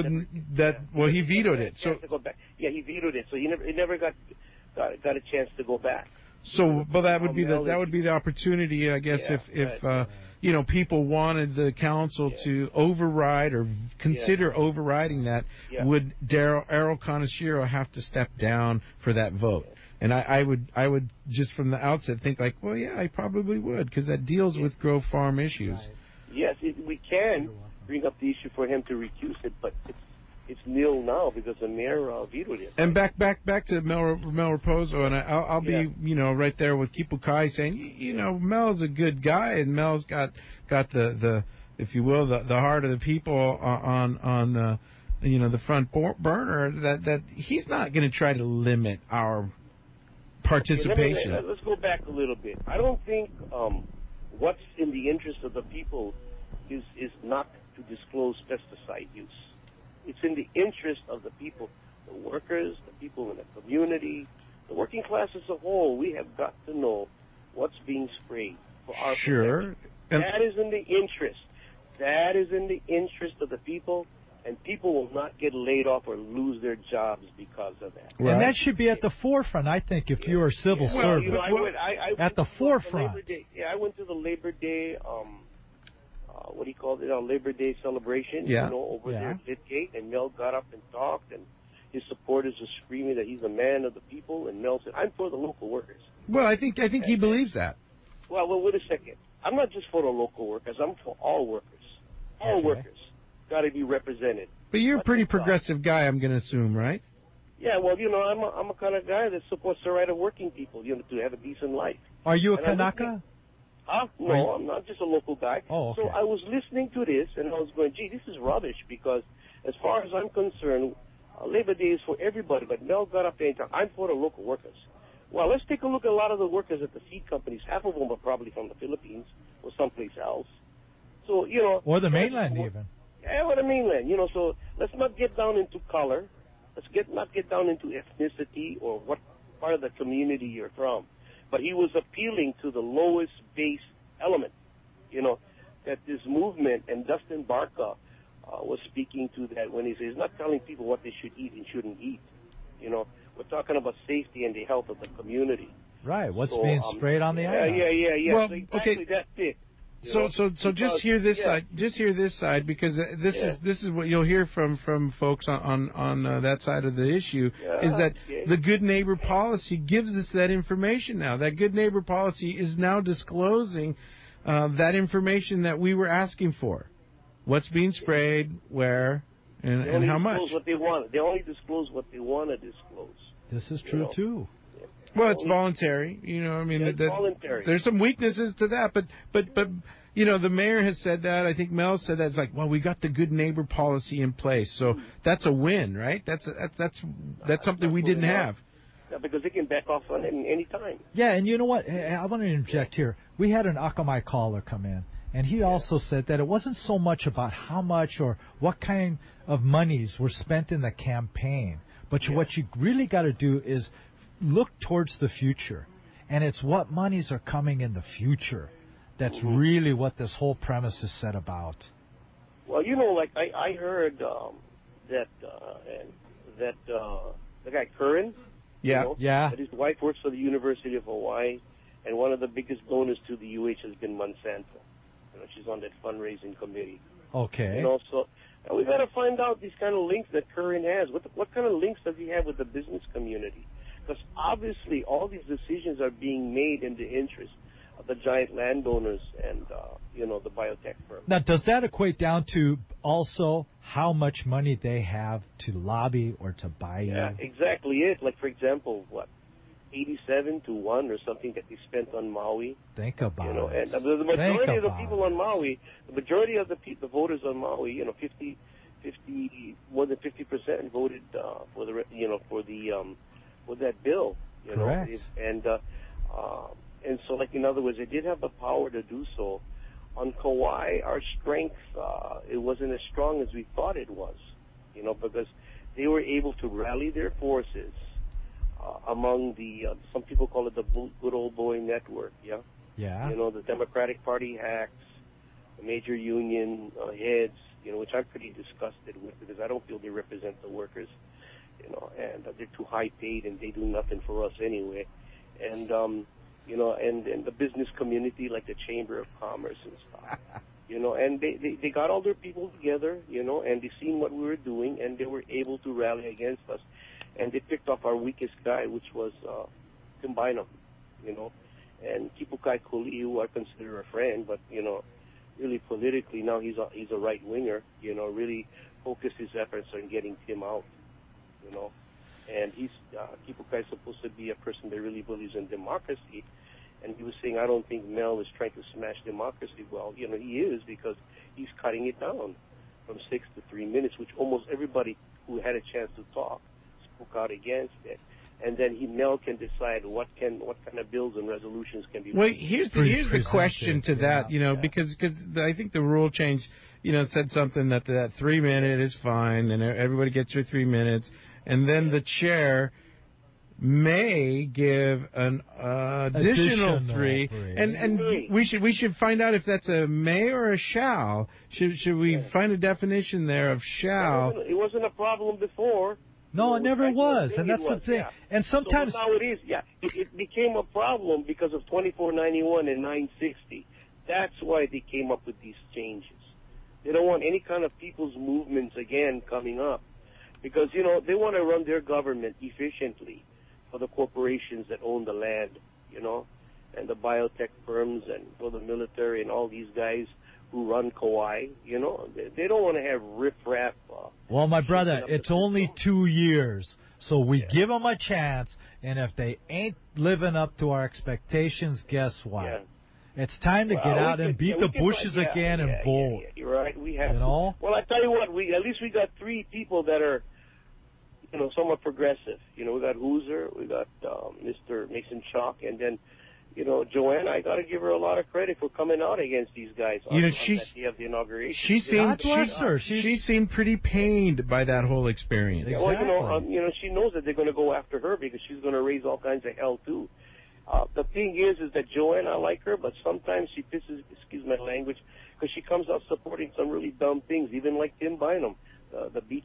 he vetoed it. So he vetoed it. So he never got a chance to go back. So, but that would be the opportunity, I guess, if you know, people wanted the council to override or consider overriding that, would Errol Kaneshiro have to step down for that vote? And I would just from the outset think like, well, yeah, I probably would, because that deals with Grove Farm issues. Yes, we can bring up the issue for him to recuse it, but it's nil now because the mayor vetoed it. And back to Mel Raposo, and I'll be right there with Kipukai saying, you know, Mel's a good guy, and Mel's got the if you will, the heart of the people on the the front burner. That he's not going to try to limit our participation. Okay, let's go back a little bit. I don't think what's in the interest of the people is not to disclose pesticide use. It's in the interest of the people, the workers, the people in the community, the working class as a whole. We have got to know what's being sprayed for our protection. That is in the interest. That is in the interest of the people, and people will not get laid off or lose their jobs because of that. Right. And that should be at the forefront, I think, if you're a civil servant. I at the forefront. I went to the Labor Day, what do you call it, Labor Day celebration, over there at Litgate, and Mel got up and talked, and his supporters were screaming that he's a man of the people, and Mel said, I'm for the local workers. Well, I think he believes that. Well, wait a second. I'm not just for the local workers. I'm for all workers. All workers got to be represented. But you're a pretty progressive guy, I'm going to assume, right? Yeah, well, I'm a kind of guy that supports the right of working people, to have a decent life. Are you a Kanaka? No, I'm not, just a local guy. Oh, okay. So I was listening to this, and I was going, gee, this is rubbish, because as far as I'm concerned, Labor Day is for everybody, but Mel got up there and said, I'm for the local workers. Well, let's take a look at a lot of the workers at the seed companies. Half of them are probably from the Philippines or someplace else. So, or the mainland even. Yeah, or the mainland, so let's not get down into color. Let's not get down into ethnicity or what part of the community you're from. But he was appealing to the lowest base element, that this movement, and Dustin Barca was speaking to that when he says he's not telling people what they should eat and shouldn't eat. We're talking about safety and the health of the community. Right, what's being sprayed on the island. Yeah. Well, so exactly, that's it. So just hear this side. Just hear this side, because this is what you'll hear from folks on that side of the issue, is that the Good Neighbor policy gives us that information now. That Good Neighbor policy is now disclosing that information that we were asking for. What's being sprayed, where, and how much. What they want. They only disclose what they want to disclose. This is true too. Well, it's voluntary. It's voluntary. There's some weaknesses to that, but the mayor has said that. I think Mel said that. It's like, well, we got the Good Neighbor policy in place, so that's a win, right? That's something we didn't have. Yeah, because they can back off on it any time. Yeah, and you know what? I want to interject here. We had an Akamai caller come in, and he also said that it wasn't so much about how much or what kind of monies were spent in the campaign, but what you really got to do is look towards the future, and it's what monies are coming in the future that's really what this whole premise is set about. Well, I heard that the guy Curran, Yeah. You know? Yeah. But his wife works for the University of Hawaii, and one of the biggest donors to the UH has been Monsanto. You know, she's on that fundraising committee. Okay. You know, so we got to find out these kind of links that Curran has. What kind of links does he have with the business community? Because obviously all these decisions are being made in the interest of the giant landowners and, you know, the biotech firms. Now, does that equate down to also how much money they have to lobby or to buy Yeah, you? exactly it. Like, for example, 87-1 or something that they spent on Maui. Think about You know, it. and the majority of the about people on Maui, the majority of the voters on Maui, you know, more than 50% voted for the, you know, for that bill. You Correct. know, and so, like, in other words, they did have the power to do so. On Kauai, our strength, it wasn't as strong as we thought it was, you know, because they were able to rally their forces among the, some people call it the good old boy network, yeah? Yeah. You know, the Democratic Party hacks, the major union heads, you know, which I'm pretty disgusted with because I don't feel they represent the workers, you know, and they're too high paid and they do nothing for us anyway. And, you know, and the business community like the Chamber of Commerce and stuff, you know, and they got all their people together, you know, and they seen what we were doing and they were able to rally against us. And they picked off our weakest guy, which was Tim Bynum, you know, and Kipukai Kuli, who I consider a friend, but, you know, really politically now he's a right winger, you know, really focused his efforts on getting Tim out, you know. And he's Kipukai is supposed to be a person that really believes in democracy, and he was saying, I don't think Mel is trying to smash democracy. Well, you know, he is because he's cutting it down from 6 to 3 minutes, which almost everybody who had a chance to talk spoke out against it. And then Mel can decide what kind of bills and resolutions can be. Well, here's the question to that, you know, because I think the rule change, you know, said something that 3 minute is fine, and everybody gets their 3 minutes, and then the chair may give an additional three. And we should find out if that's a may or a shall. Should we find a definition there of shall? It wasn't a problem before. No, it never was, and that's the thing. Yeah. And sometimes so now it is. Yeah, it became a problem because of 2491 and 960. That's why they came up with these changes. They don't want any kind of people's movements again coming up, because you know they want to run their government efficiently for the corporations that own the land, you know, and the biotech firms and for the military and all these guys who run Kauai, you know, they don't want to have riffraff. Well, my brother, it's only 2 years, so we give them a chance, and if they ain't living up to our expectations, guess what? Yeah. It's time to get out and beat the bushes again and vote. Yeah, you're right. We have. You know? Well, I tell you what, at least we got 3 people that are, you know, somewhat progressive. You know, we got Hooser, we got Mr. Mason Chalk, and then, you know, Joanne, I got to give her a lot of credit for coming out against these guys on that day of the inauguration. She seemed pretty pained by that whole experience. Yeah, well, you know, she knows that they're going to go after her because she's going to raise all kinds of hell too. The thing is that Joanne, I like her, but sometimes she pisses, excuse my language, because she comes out supporting some really dumb things, even like Tim Bynum, the beach,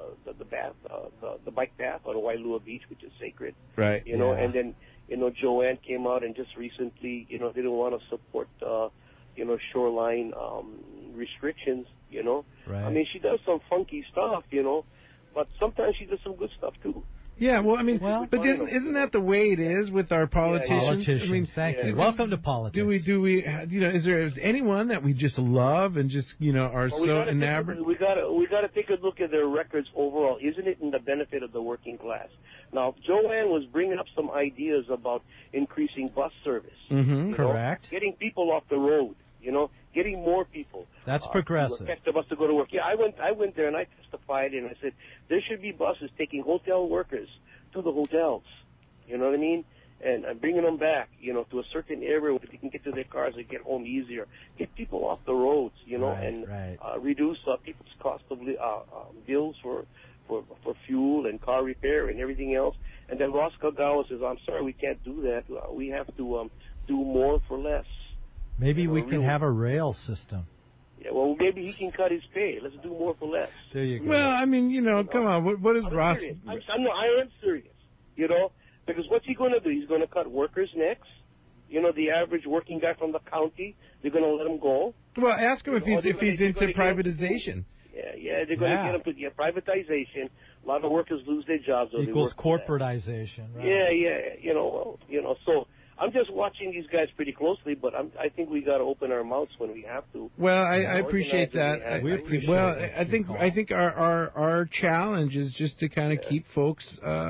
the bike path on Wailua Beach, which is sacred. Right. You know, and then, you know, Joanne came out and just recently, you know, didn't want to support, you know, shoreline restrictions, you know. Right. I mean, she does some funky stuff, you know, but sometimes she does some good stuff too. Yeah, well, I mean, but isn't that the way it is with our politicians? Politicians, I mean, thank you. Welcome to politics. Do we, you know, is anyone that we just love and just, you know, are so enamored? We gotta take a look at their records overall. Isn't it in the benefit of the working class? Now, Joanne was bringing up some ideas about increasing bus service. Mm-hmm, correct. Getting people off the road. You know, getting more people. That's progressive. Catch the bus to go to work. Yeah, I went there and I testified and I said there should be buses taking hotel workers to the hotels. You know what I mean? And bringing them back, you know, to a certain area where they can get to their cars and get home easier. Get people off the roads, you know, reduce people's cost of bills for fuel and car repair and everything else. And then Ross Kagawa says, I'm sorry, we can't do that. We have to do more for less. Maybe we can have a rail system. Yeah, well, maybe he can cut his pay. Let's do more for less. There you go. Well, I mean, you know, come on. What is Ross? I am serious. You know, Because what's he going to do? He's going to cut workers' necks. You know, the average working guy from the county, they're going to let him go. Well, ask him if he's into privatization. Yeah, they're going to get him to privatization. A lot of workers lose their jobs. Equals corporatization, right? Yeah. So I'm just watching these guys pretty closely, but I think we got to open our mouths when we have to. Well, I appreciate that. We appreciate I think our challenge is just to kind of keep folks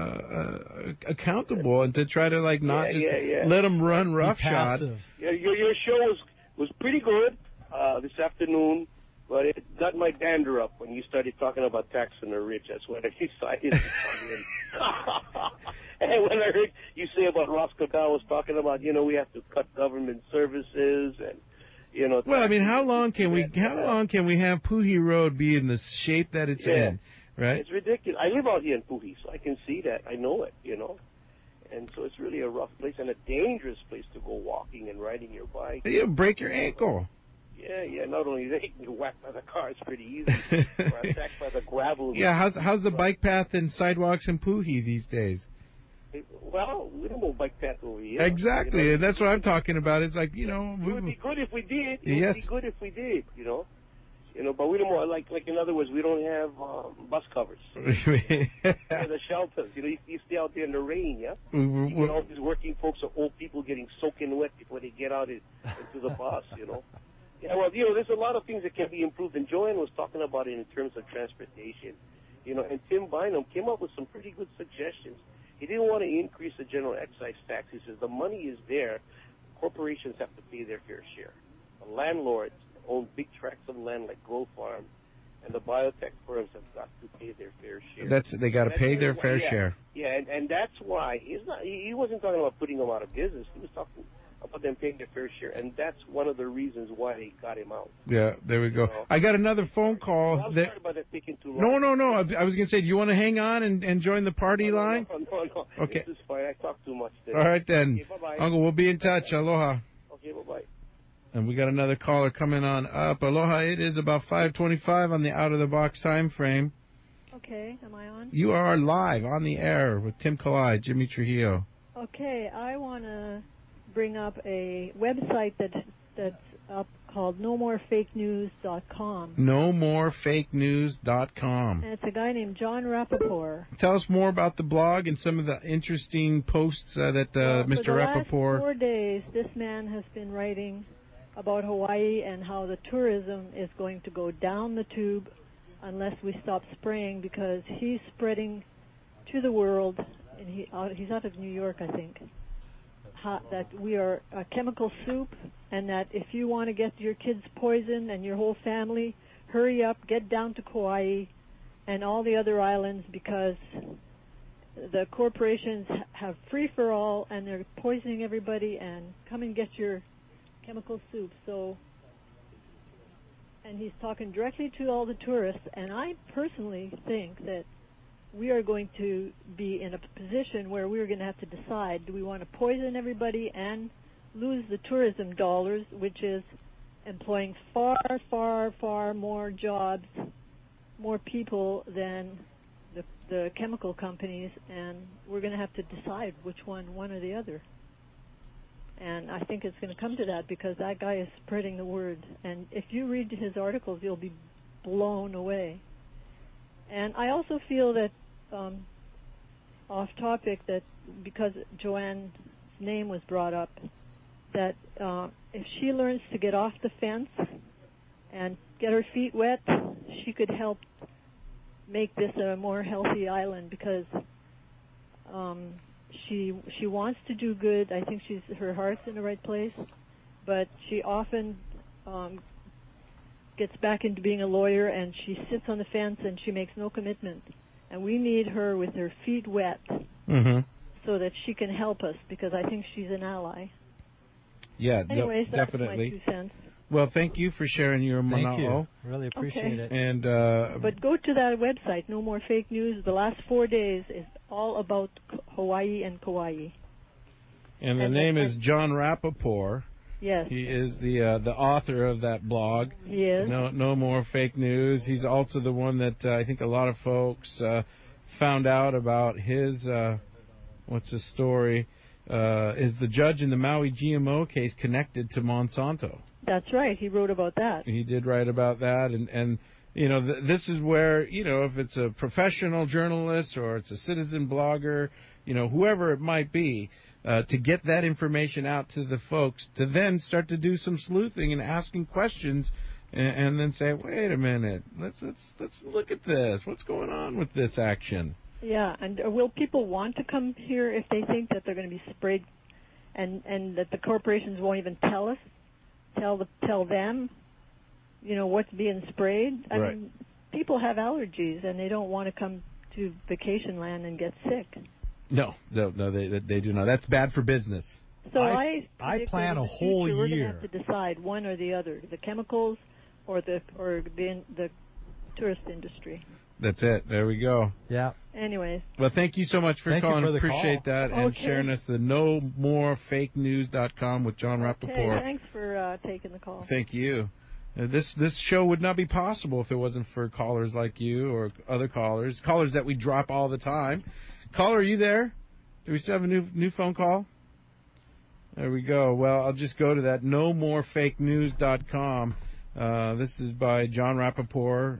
accountable and to try to not let them run roughshod. Yeah, your show was pretty good this afternoon. But it got my dander up when you started talking about taxing the rich. That's when I decided to come in. And when I heard you say about Roscoe was talking about, we have to cut government services and, Well, I mean, how long can we have Puhi Road be in the shape that it's in, right? It's ridiculous. I live out here in Puhi, so I can see that. I know it, And so it's really a rough place and a dangerous place to go walking and riding your bike. You'll break your ankle. Yeah. Not only that, you can get whacked by the car. It's pretty easy. Or attacked by the gravel. Yeah, how's the bike path and sidewalks in Puhi these days? Well, we don't have a bike path over here. Exactly, and that's what I'm talking about. It's like, it would be good if we did. Yes. It would be good if we did, but we don't like in other words, we don't have bus covers. The shelters, you stay out there in the rain, yeah? You get all these working folks or old people getting soaking wet before they get out into the bus, Yeah, well, there's a lot of things that can be improved, and Joanne was talking about it in terms of transportation, and Tim Bynum came up with some pretty good suggestions. He didn't want to increase the general excise tax. He says the money is there. Corporations have to pay their fair share. The landlords own big tracts of land like Grove Farm, and the biotech firms have got to pay their fair share. They got to pay their fair share. Yeah, and that's why he wasn't talking about putting them out of business. He was talking about them paying their fair share, and that's one of the reasons why they got him out. Yeah, there we go. I got another phone call. Well, I'm sorry about that taking too long. No. I was going to say, do you want to hang on and join the party line? No. Okay. This is fine. I talk too much today. All right, then. Okay, bye-bye. Uncle, we'll be in touch. Aloha. Okay, bye-bye. And we got another caller coming on up. Aloha, it is about 5:25 on the out-of-the-box time frame. Okay, am I on? You are live on the air with Tim Kalai, Jimmy Trujillo. Okay, I want to bring up a website that's up called NoMoreFakeNews.com. NoMoreFakeNews.com. And it's a guy named John Rappaport. Tell us more about the blog and some of the interesting posts that Mr. Rappaport... For the last 4 days, this man has been writing about Hawaii and how the tourism is going to go down the tube unless we stop spraying, because he's spreading to the world, and he's out of New York, I think, that we are a chemical soup, and that if you want to get your kids poisoned and your whole family, hurry up, get down to Kauai and all the other islands, because the corporations have free-for-all and they're poisoning everybody, and come and get your chemical soup. And he's talking directly to all the tourists, and I personally think that we are going to be in a position where we're going to have to decide, do we want to poison everybody and lose the tourism dollars, which is employing far, far, far more jobs, more people than the chemical companies, and we're going to have to decide which one or the other. And I think it's going to come to that, because that guy is spreading the word. And if you read his articles, you'll be blown away. And I also feel that, off topic, that because Joanne's name was brought up, that if she learns to get off the fence and get her feet wet, she could help make this a more healthy island, because she wants to do good. I think her heart's in the right place, but she often gets back into being a lawyer, and she sits on the fence and she makes no commitment. And we need her with her feet wet so that she can help us, because I think she's an ally. Yeah, anyways, definitely. That's my 2 cents. Well, thank you for sharing your mana'o. Thank you. Really appreciate it. And but go to that website, No More Fake News. The last 4 days is all about Hawaii and Kauai. And the name is John Rappaport. Yes. He is the author of that blog. He is. No More Fake News. He's also the one that I think a lot of folks found out about his What's the story? Is the judge in the Maui GMO case connected to Monsanto? That's right. He wrote about that. He did write about that, and you know, this is where, you know, if it's a professional journalist or it's a citizen blogger, you know, whoever it might be, to get that information out to the folks, to then start to do some sleuthing and asking questions, and then say, wait a minute, let's look at this. What's going on with this action? Yeah, and will people want to come here if they think that they're going to be sprayed, and that the corporations won't even tell them, you know, what's being sprayed? I mean, people have allergies and they don't want to come to vacation land and get sick. No, they do not. That's bad for business. So I plan a whole year. We're going to year. have to decide one or the other, the chemicals or the tourist industry. That's it. There we go. Yeah. Anyways. Well, thank you so much for calling. Appreciate call. that and sharing us the NoMoreFakeNews.com with John Rappaport. Okay, thanks for taking the call. Thank you. This show would not be possible if it wasn't for callers like you or other callers that we drop all the time. Caller, are you there? Do we still have a new phone call? There we go. Well, I'll just go to that NoMoreFakeNews.com. This is by John Rappaport.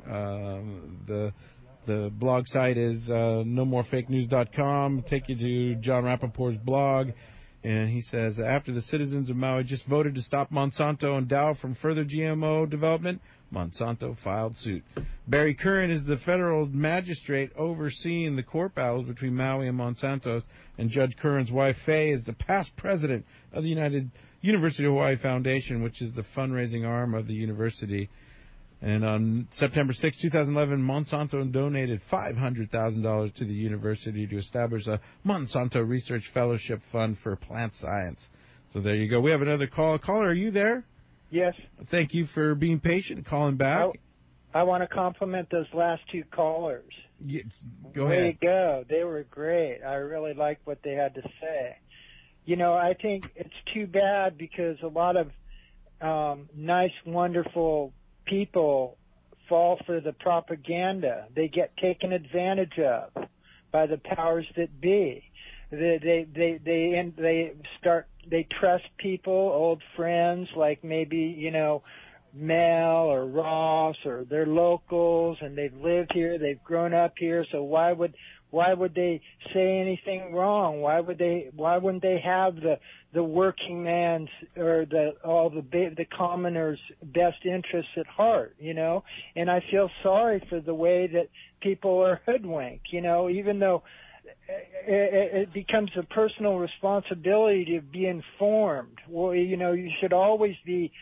The blog site is NoMoreFakeNews.com. Take you to John Rappaport's blog. And he says, after the citizens of Maui just voted to stop Monsanto and Dow from further GMO development, Monsanto filed suit. Barry Curran is the federal magistrate overseeing the court battles between Maui and Monsanto, and Judge Curran's wife, Faye, is the past president of the University of Hawaii Foundation, which is the fundraising arm of the university. And on September 6, 2011, Monsanto donated $500,000 to the university to establish a Monsanto Research Fellowship Fund for plant science. So there you go. We have another call. Caller, are you there? Yes. Thank you for being patient and calling back. I want to compliment those last two callers. Go Way ahead. to go. They were great. I really liked what they had to say. You know, I think it's too bad because a lot of nice, wonderful people fall for the propaganda. They get taken advantage of by the powers that be. They trust people, old friends, like maybe, you know, Mel or Ross, or they're locals and they've lived here, they've grown up here, so why would they say anything wrong? Why wouldn't they have the working man's or the commoner's best interests at heart, you know? And I feel sorry for the way that people are hoodwinked, you know, even though it becomes a personal responsibility to be informed. Well, you know, you should always be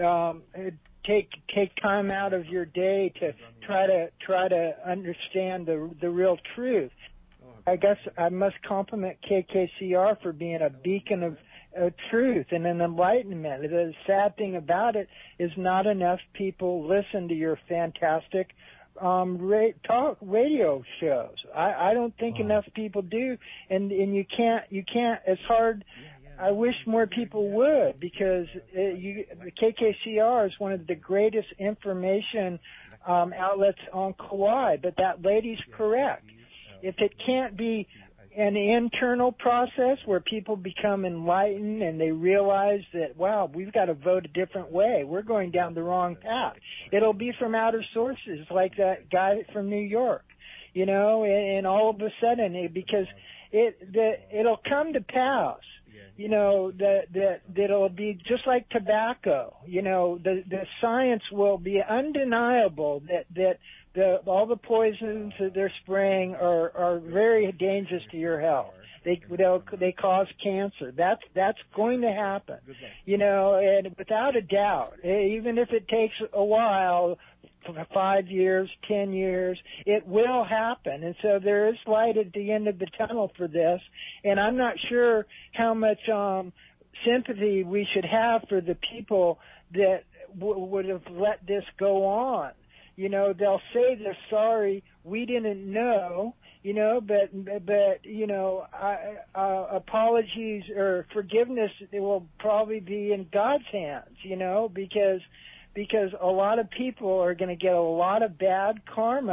take time out of your day to try to understand the real truth. I guess I must compliment KKCR for being a beacon of truth and an enlightenment. The sad thing about it is not enough people listen to your fantastic talk radio shows. I don't think enough people do, and you can't. It's hard. I wish more people would, because the KKCR is one of the greatest information outlets on Kauai. But that lady's correct. If it can't be an internal process where people become enlightened and they realize that, wow, we've got to vote a different way. We're going down the wrong path. It'll be from outer sources, like that guy from New York, you know, and all of a sudden, because it'll come to pass, you know, that it'll be just like tobacco. You know, the science will be undeniable that all the poisons that they're spraying are very dangerous to your health. They cause cancer. That's going to happen. You know, and without a doubt, even if it takes a while, 5 years, 10 years, it will happen. And so there is light at the end of the tunnel for this. And I'm not sure how much sympathy we should have for the people that would have let this go on. You know, they'll say they're sorry, we didn't know, you know, but you know, apologies or forgiveness, it will probably be in God's hands, you know, because a lot of people are going to get a lot of bad karma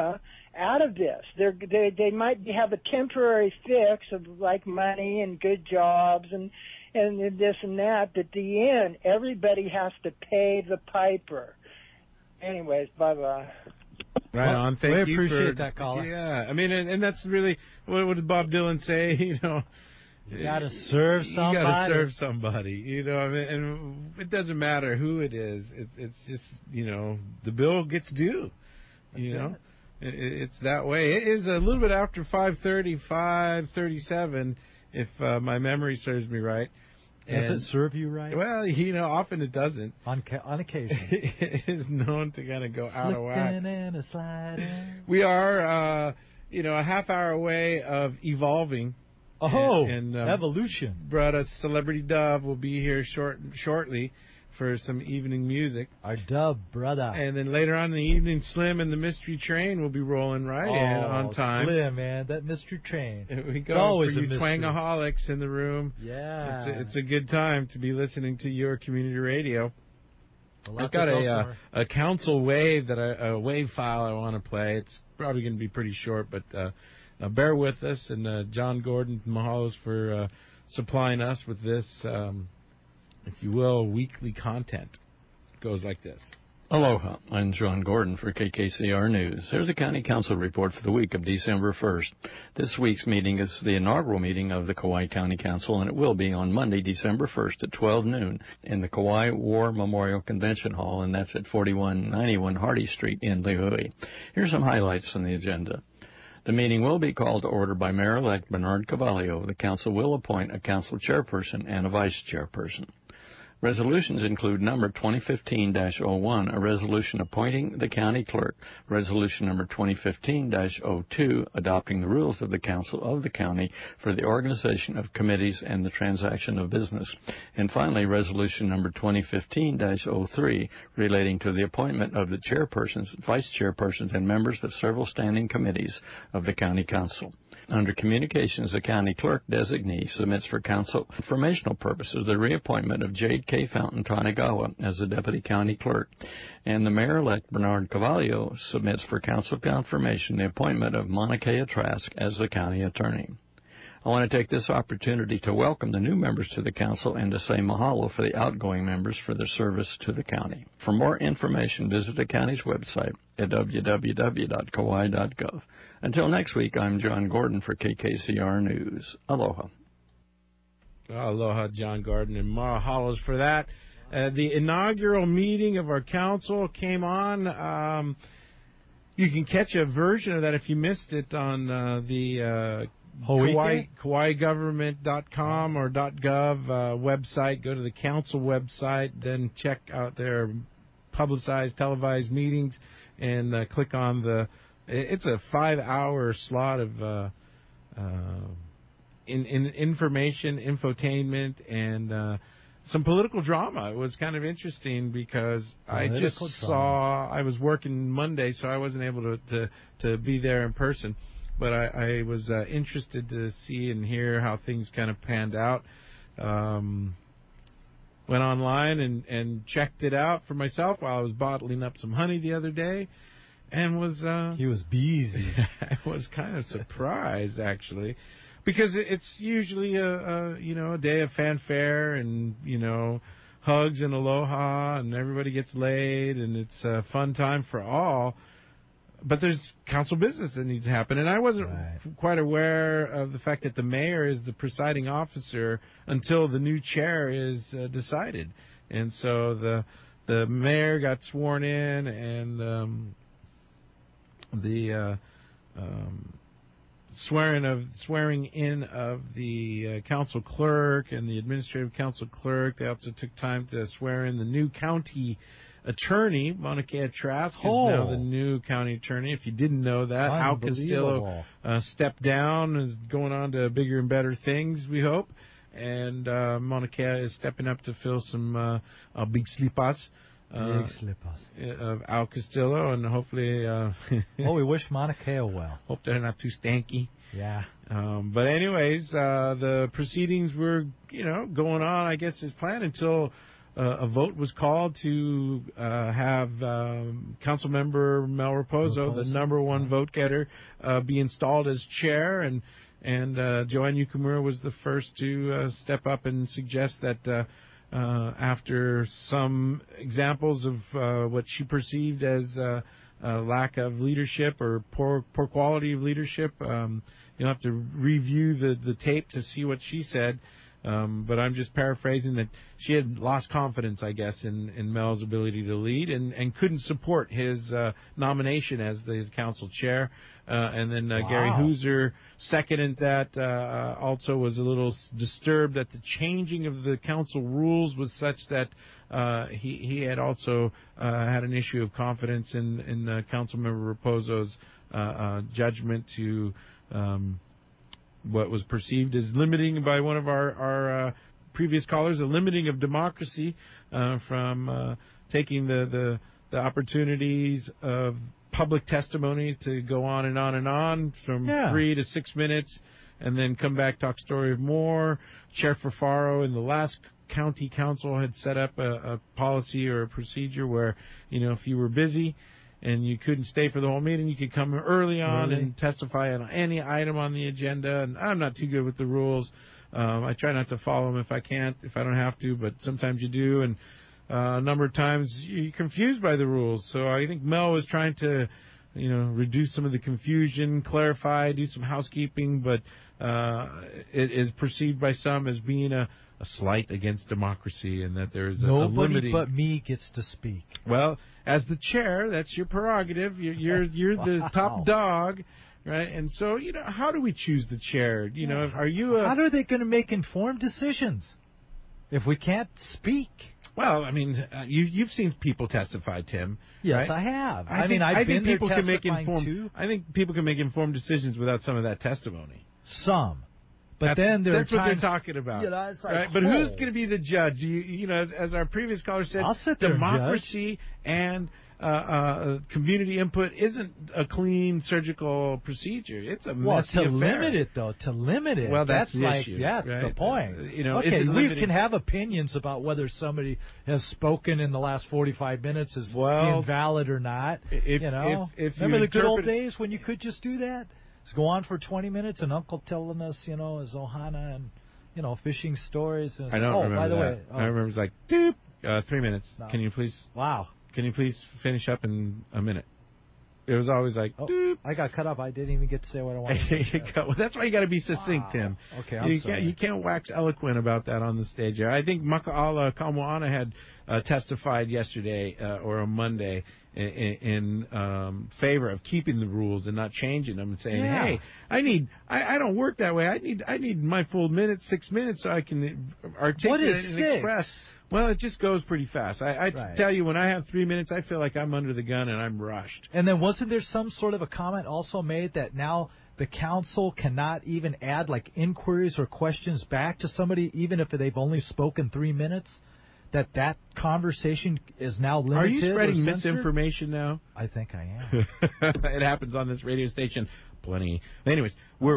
out of this. They might have a temporary fix of like money and good jobs and this and that. But at the end, everybody has to pay the piper. Anyways, bye-bye. Right on. Thank we you appreciate for that, caller. Yeah, I mean, and that's really what did Bob Dylan say? You know, you got to serve somebody. You got to serve somebody. You know, I mean, and it doesn't matter who it is. It's just, you know, the bill gets due. That's you know, it's that way. It is a little bit after 5:30, 5:37, if my memory serves me right. Does it serve you right? Well, you know, often it doesn't. On occasion. It is known to kind of go out of whack. Slipping and a sliding. We are, you know, a half hour away of evolving. Oh, and evolution. Brother Celebrity Dove will be here shortly for some evening music. Our Dove brother. And then later on in the evening, Slim and the Mystery Train will be rolling in on time. Slim, man, that Mystery Train. We go it's always for you a mystery. twangaholics in the room. Yeah. It's a good time to be listening to your community radio. I've got a council wave a wave file I want to play. It's probably going to be pretty short, but bear with us. And John Gordon Mahalos for supplying us with this, if you will, weekly content. It goes like this. Aloha, I'm John Gordon for KKCR News. Here's a County Council report for the week of December 1st. This week's meeting is the inaugural meeting of the Kauai County Council, and it will be on Monday, December 1st at 12 noon in the Kauai War Memorial Convention Hall, and that's at 4191 Hardy Street in Lihue. Here's some highlights from the agenda. The meeting will be called to order by Mayor-elect Bernard Cavallo. The council will appoint a council chairperson and a vice chairperson. Resolutions include number 2015-01, a resolution appointing the county clerk, resolution number 2015-02, adopting the rules of the council of the county for the organization of committees and the transaction of business, and finally, resolution number 2015-03, relating to the appointment of the chairpersons, vice chairpersons, and members of several standing committees of the county council. Under communications, the county clerk designee submits for council informational purposes the reappointment of Jade K. Fountain Tanagawa as the deputy county clerk, and the mayor-elect Bernard Cavallo submits for council confirmation the appointment of Monica Trask as the county attorney. I want to take this opportunity to welcome the new members to the council and to say mahalo for the outgoing members for their service to the county. For more information, visit the county's website at www.kauai.gov. Until next week, I'm John Gordon for KKCR News. Aloha. Aloha, John Gordon, and mahalos for that. The inaugural meeting of our council came on. You can catch a version of that if you missed it on the KauaiGovernment.com or .gov website. Go to the council website, then check out their publicized, televised meetings, and click on the... It's a 5-hour slot of information, infotainment, and some political drama. It was kind of interesting because I was working Monday, so I wasn't able to be there in person. But I was interested to see and hear how things kind of panned out. Went online and checked it out for myself while I was bottling up some honey the other day. And he was busy. I was kind of surprised, actually, because it's usually a day of fanfare and hugs and aloha and everybody gets laid and it's a fun time for all. But there's council business that needs to happen, and I wasn't quite aware of the fact that the mayor is the presiding officer until the new chair is decided, and so the mayor got sworn in and. The swearing in of the council clerk and the administrative council clerk. They also took time to swear in the new county attorney. Monica Trask is now the new county attorney. If you didn't know that, Al Castillo stepped down and is going on to bigger and better things, we hope. And Monica is stepping up to fill some big slipas. Of Al Castillo, and hopefully... we wish Monica well. Hope they're not too stanky. Yeah. But anyways, the proceedings were, going on, I guess, as planned until a vote was called to have Councilmember Mel Raposo, the number one vote getter, be installed as chair, and Joanne Ukumura was the first to step up and suggest that after some examples of what she perceived as lack of leadership or poor quality of leadership, you'll have to review the tape to see what she said. But I'm just paraphrasing that she had lost confidence, I guess, in Mel's ability to lead and couldn't support his nomination as the council chair. And then Gary Hooser seconded that, also was a little disturbed that the changing of the council rules was such that he had also had an issue of confidence in Councilmember Raposo's judgment to what was perceived as limiting by one of our previous callers, a limiting of democracy from taking the opportunities of public testimony to go on and on and on from 3 to 6 minutes and then come back, talk story of more. Chair Fafaro in the last county council had set up a policy or a procedure where, if you were busy and you couldn't stay for the whole meeting, you could come early on and testify on any item on the agenda. And I'm not too good with the rules. I try not to follow them if I don't have to, but sometimes you do. And a number of times you're confused by the rules. So I think Mel was trying to, reduce some of the confusion, clarify, do some housekeeping, but it is perceived by some as being a slight against democracy, and that there's nobody a limiting. but me gets to speak. Well, as the chair, that's your prerogative. You're the top dog, right? And so, how do we choose the chair? Are you how are they going to make informed decisions if we can't speak? Well, I mean, you've seen people testify, Tim. Yes, right? I have. I think people can make informed decisions without some of that testimony. Some. But then that's what they're talking about, it's like, right? But who's going to be the judge? As our previous caller said, I'll sit there democracy and community input isn't a clean surgical procedure. It's a messy affair. To limit it. Well, that's the like issue, that's right? the point. Okay, we can have opinions about whether somebody has spoken in the last 45 minutes is invalid or not. Remember the good old days when you could just do that? Let's go on for 20 minutes and Uncle telling us, his Ohana and, fishing stories. And I don't remember by the that. way. I remember it's like, doop, 3 minutes. No. Can you please? Wow. Can you please finish up in a minute? It was always like, doop. I got cut off. I didn't even get to say what I wanted to say. Well, that's why you got to be succinct, Tim. Okay, I'm sorry. You can't wax eloquent about that on the stage. I think Maka'ala Kamwa'ana had testified yesterday or on Monday in favor of keeping the rules and not changing them and saying, hey, I don't work that way. I need my full 6 minutes so I can articulate and express. Well, it just goes pretty fast. I tell you, when I have 3 minutes, I feel like I'm under the gun and I'm rushed. And then wasn't there some sort of a comment also made that now the council cannot even add like inquiries or questions back to somebody even if they've only spoken 3 minutes? That conversation is now limited. Are you spreading misinformation now? I think I am. It happens on this radio station plenty. Anyways, we're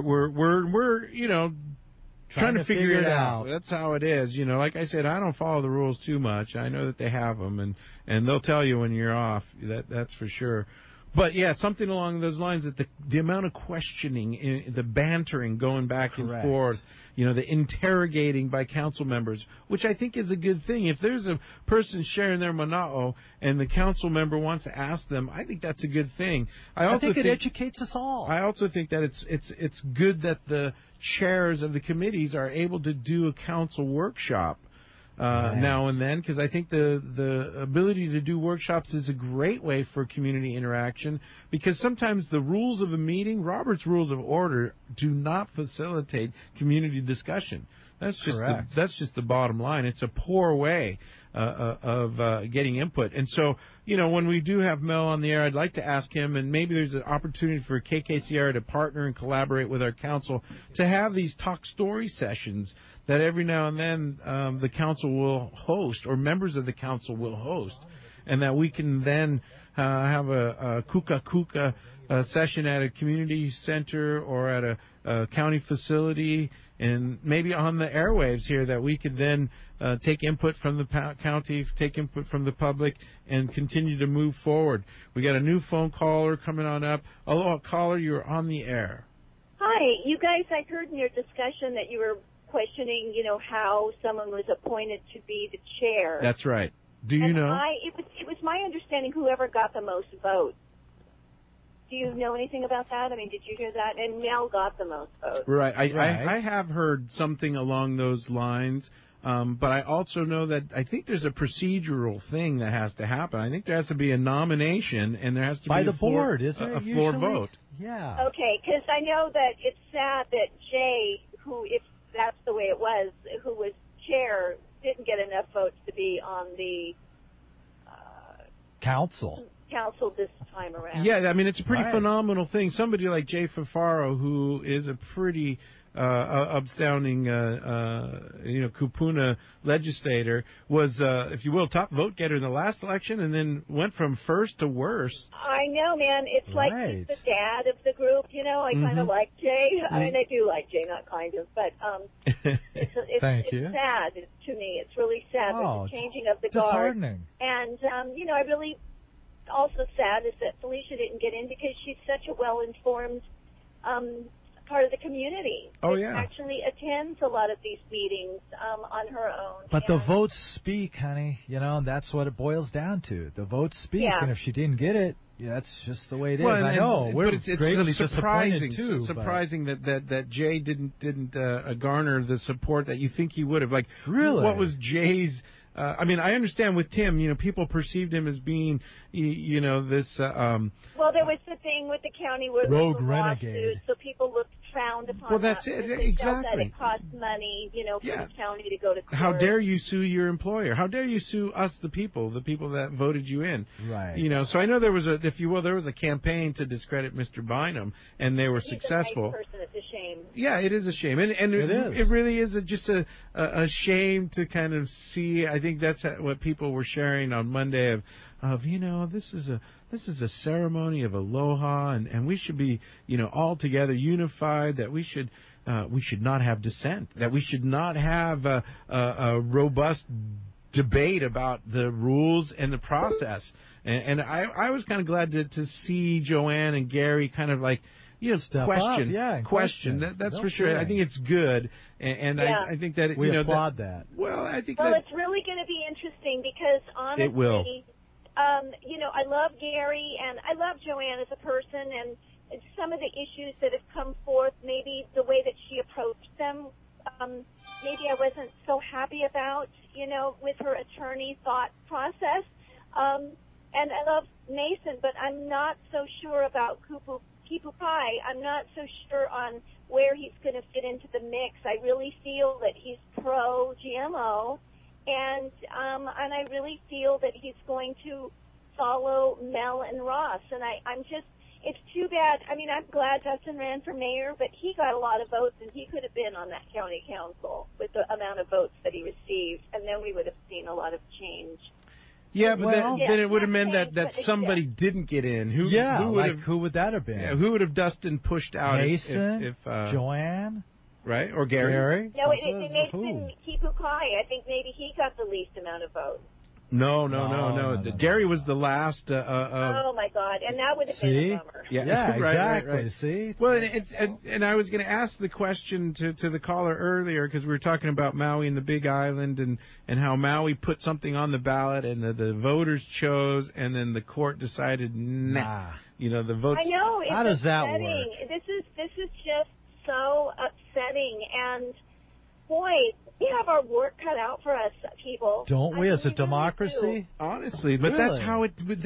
trying to figure it out. That's how it is. Like I said, I don't follow the rules too much. I know that they have them, and they'll tell you when you're off. That's for sure. But yeah, something along those lines, that the amount of questioning, the bantering going back and forth, the interrogating by council members, which I think is a good thing. If there's a person sharing their mana'o and the council member wants to ask them, I think that's a good thing. I think it educates us all. I also think that it's good that the chairs of the committees are able to do a council workshop now and then, because I think the ability to do workshops is a great way for community interaction, because sometimes the rules of a meeting, Robert's Rules of Order, do not facilitate community discussion. That's just the bottom line. It's a poor way of getting input. And so, when we do have Mel on the air, I'd like to ask him, and maybe there's an opportunity for KKCR to partner and collaborate with our council to have these talk story sessions that every now and then the council will host, or members of the council will host, and that we can then have a kuka session at a community center or at county facility and maybe on the airwaves here that we could then take input from the county, take input from the public, and continue to move forward. We got a new phone caller coming on up. Aloha, caller, you're on the air. Hi, you guys, I heard in your discussion that you were questioning, how someone was appointed to be the chair. That's right. Do you know? It was my understanding whoever got the most votes. Do you know anything about that? I mean, did you hear that? And Mel got the most votes. Right. I have heard something along those lines, but I also know that I think there's a procedural thing that has to happen. I think there has to be a nomination, and there has to by be the board, isn't it? a floor usually? vote. Yeah. Okay, because I know that it's sad that Jay, who, if that's the way it was, who was chair, didn't get enough votes to be on the council this time around. Yeah, I mean, it's a pretty phenomenal thing. Somebody like Jay Fafaro, who is a pretty upstanding, Kupuna legislator, was, if you will, top vote getter in the last election, and then went from first to worst. I know, man. It's like he's the dad of the group. I kind of like Jay. I mean, I do like Jay, not kind of, but it's sad to me. It's really sad with the changing of the guard. And I really also sad is that Felicia didn't get in because she's such a well-informed part of the community. Oh, yeah. Actually attends a lot of these meetings on her own. But the votes speak, honey. And that's what it boils down to. The votes speak, and if she didn't get it, that's just the way it is. I know. We're greatly surprising disappointed, too. Surprising that Jay didn't garner the support that you think he would have. Like, really? What was Jay's... I mean, I understand with Tim, people perceived him as being, this... well, there was the thing with the county where rogue there was a renegade. lawsuit, so people looked frowned upon. Well, that's that it. They felt that Exactly. it cost money, for the county to go to court. How dare you sue your employer? How dare you sue us, the people that voted you in? Right. So I know there was a campaign to discredit Mr. Bynum, and they were successful. He's a nice person. It's a shame. Yeah, it is a shame, and it really is just a shame to kind of see. I think that's what people were sharing on Monday of this is a ceremony of aloha, and we should be all together unified. That we should not have dissent. That we should not have a robust debate about the rules and the process. And I was kind of glad to see Joanne and Gary kind of like. Step question. Up. Question. That's for sure. I think it's good, and I think that we applaud that. Well, I think. Well, it's really going to be interesting because honestly, it will. I love Gary and I love Joanne as a person, and some of the issues that have come forth, maybe the way that she approached them, maybe I wasn't so happy about, with her attorney thought process. And I love Mason, but I'm not so sure about Kipupai. I'm not so sure on where he's going to fit into the mix. I really feel that he's pro-GMO, and I really feel that he's going to follow Mel and Ross. And it's too bad. I mean, I'm glad Dustin ran for mayor, but he got a lot of votes, and he could have been on that county council with the amount of votes that he received, and then we would have seen a lot of change. Yeah, but then it would have meant that somebody didn't get in. Who would that have been? Yeah, who would have Dustin pushed out? Mason, if Joanne, right, or Gary? No, it makes him Kipukai. I think maybe he got the least amount of votes. No. Gary was the last. Oh my God! And that would have been a bummer. Yeah, exactly. Right. See. Well, and I was going to ask the question to the caller earlier because we were talking about Maui and the Big Island and how Maui put something on the ballot and the voters chose and then the court decided nah. The votes. I know. It's how does that upsetting. work? This is just so upsetting, and boy, we have our work cut out for us, people. Don't we, as a democracy? Honestly, but really? That's how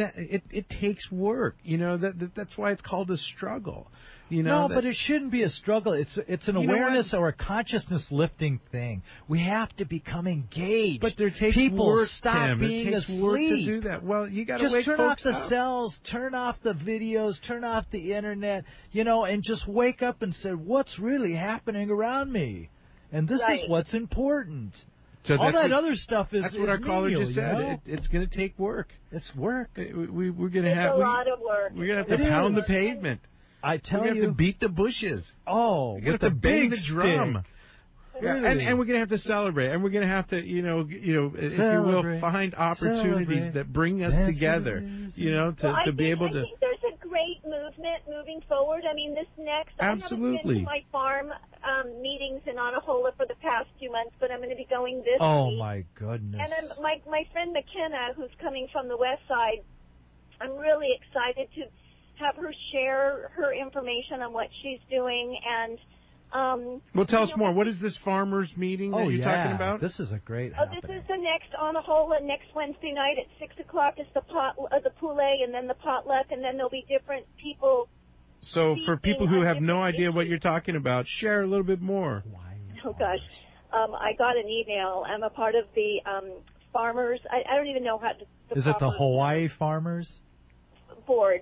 it takes work. That's why it's called a struggle. But it shouldn't be a struggle. It's an awareness or a consciousness lifting thing. We have to become engaged. But there takes people work, stop Tim. being it takes asleep. Work to do that. Well, you got to wake turn off folks the up. cells, turn off the videos, turn off the internet, and just wake up and say, what's really happening around me? And this is what's important. So all that other stuff is. That's what our caller just said. It's going to take work. It's work. We're going to a have lot of work. We're going to have to pound the pavement. I tell We're you, gonna have to beat the bushes. Oh, We're gonna with have to the bang big the drum. stick. Yeah, Really? and we're gonna have to celebrate, and we're gonna have to, if you will, find opportunities that bring us together, to be able to. I think there's a great movement moving forward. I mean, this next. I haven't been to my farm meetings in Anahola for the past few months, but I'm going to be going this Oh week. my goodness! And then my friend McKenna, who's coming from the west side, I'm really excited to have her share her information on what she's doing and. Well, tell us more. What is this farmers meeting that you're talking about? This is a great. This is the next Anahola next Wednesday night at 6:00 is the poulet and then the potluck, and then there'll be different people. So for people who have no idea what you're talking about, share a little bit more. Oh gosh, I got an email. I'm a part of the farmers. I don't even know how to. Is it the Hawaii Farmers Board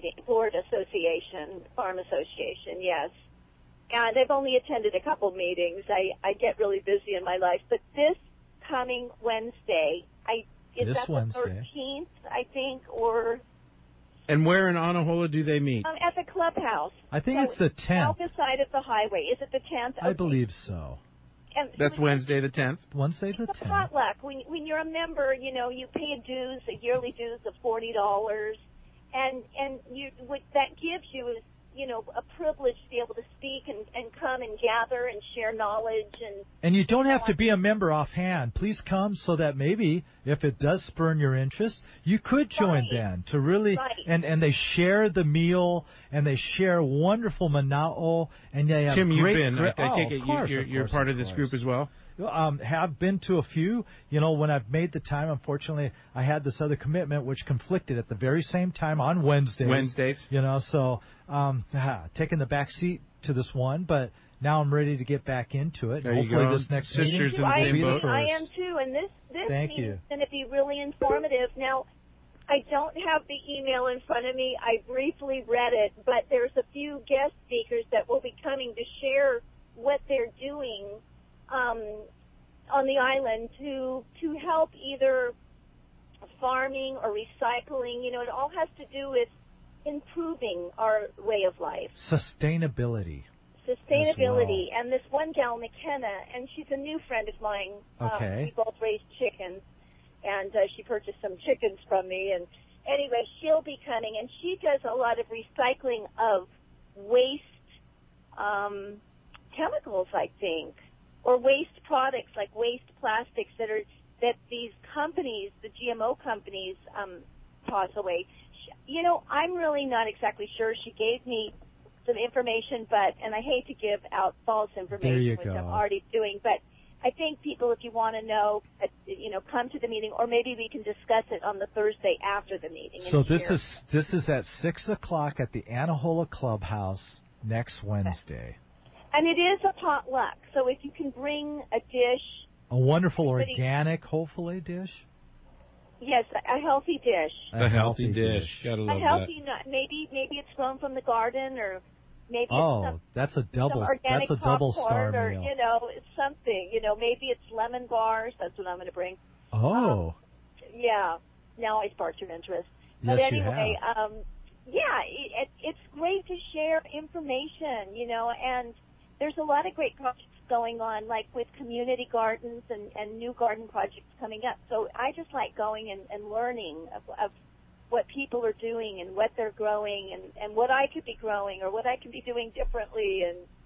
Association, Farm Association? Yes. And I've only attended a couple meetings. I get really busy in my life. But this coming Wednesday, is that the 13th, I think, or... And where in Anahola do they meet? At the clubhouse. I think it's the 10th. South side of the highway. Is it the 10th? I believe so. And that's Wednesday the 10th? Wednesday the 10th. It's a potluck. When you're a member, you pay a yearly dues of $40. And what that gives you is, a privilege to be able to speak and come and gather and share knowledge. And you don't have to be a member offhand. Please come so that maybe, if it does spurn your interest, you could join then to really, and they share the meal, and they share wonderful mana'o, and they have Tim, great... you've been, I take it, of course, you're part of this group as well? Have been to a few. When I've made the time, unfortunately, I had this other commitment which conflicted at the very same time on Wednesdays. So taking the back seat to this one, but now I'm ready to get back into it. There you Hopefully go. this next Sisters meeting in the same boat. I am too, and this Thank meeting you. is going to be really informative. Now, I don't have the email in front of me. I briefly read it, but there's a few guest speakers that will be coming to share what they're doing on the island to help either farming or recycling. It all has to do with improving our way of life. Sustainability. And this one gal, McKenna, and she's a new friend of mine. Okay. We both raised chickens, and she purchased some chickens from me. And anyway, she'll be coming, and she does a lot of recycling of waste chemicals, I think, or waste products like waste plastics that these companies, the GMO companies, toss away. I'm really not exactly sure. She gave me some information, and I hate to give out false information, which I'm already doing, but I think people, if you want to know, come to the meeting, or maybe we can discuss it on the Thursday after the meeting. So this is at 6:00 at the Anahola Clubhouse next Wednesday. And it is a potluck, so if you can bring a dish. A wonderful organic, hopefully, dish? Yes, a healthy dish. A healthy dish. Gotta love a healthy nut. Maybe it's grown from the garden, or maybe it's that's a double star or, meal. It's something. Maybe it's lemon bars. That's what I'm going to bring. Oh. Yeah. Now I sparked your interest. Yes, but anyway, you have. it's great to share information, and there's a lot of great projects going on, like with community gardens and new garden projects coming up. So I just like going and learning of what people are doing and what they're growing and what I could be growing or what I can be doing differently.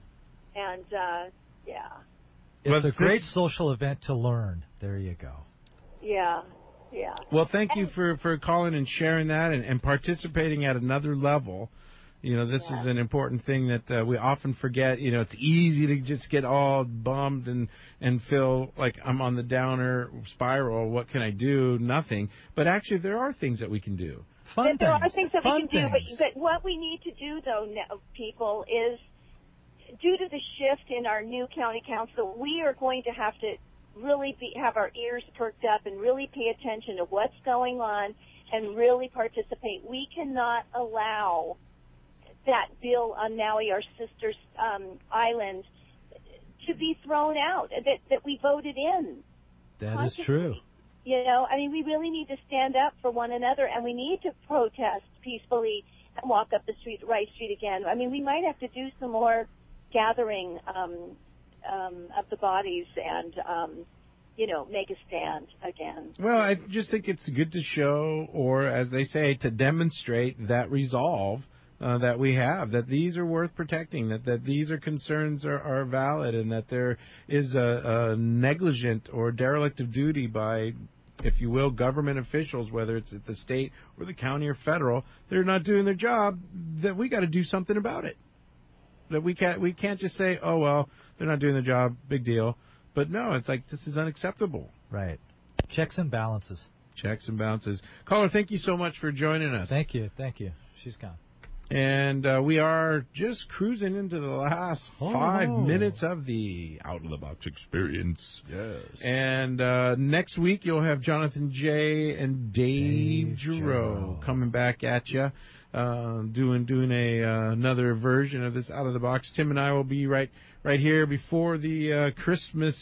It's a great social event to learn. There you go. Yeah. Well, thank you for calling and sharing that and participating at another level. This is an important thing that we often forget. It's easy to just get all bummed and feel like I'm on the downer spiral. What can I do? Nothing. But actually, there are things that we can do. There are things that we can do. But what we need to do, though, now, people, is due to the shift in our new county council, we are going to have to really have our ears perked up and really pay attention to what's going on and really participate. We cannot allow that bill on Maui, our sister island, to be thrown out, that we voted in. That is true. We really need to stand up for one another, and we need to protest peacefully and walk up the street, Rice Street again. I mean, we might have to do some more gathering of the bodies and, make a stand again. Well, I just think it's good to show, or as they say, to demonstrate that resolve that we have, that these are worth protecting, that these are concerns are valid, and that there is a negligent or derelict of duty by, if you will, government officials, whether it's at the state or the county or federal, they're not doing their job, that we got to do something about it. That we can't just say, oh, well, they're not doing their job, big deal. But no, it's like, this is unacceptable. Right. Checks and balances. Checks and balances. Caller, thank you so much for joining us. Thank you. She's gone. And we are just cruising into the last 5 minutes of the Out of the Box experience. Yes. And next week you'll have Jonathan J. and Dave Giroux coming back at you, doing another version of this Out of the Box. Tim and I will be right here before the Christmas.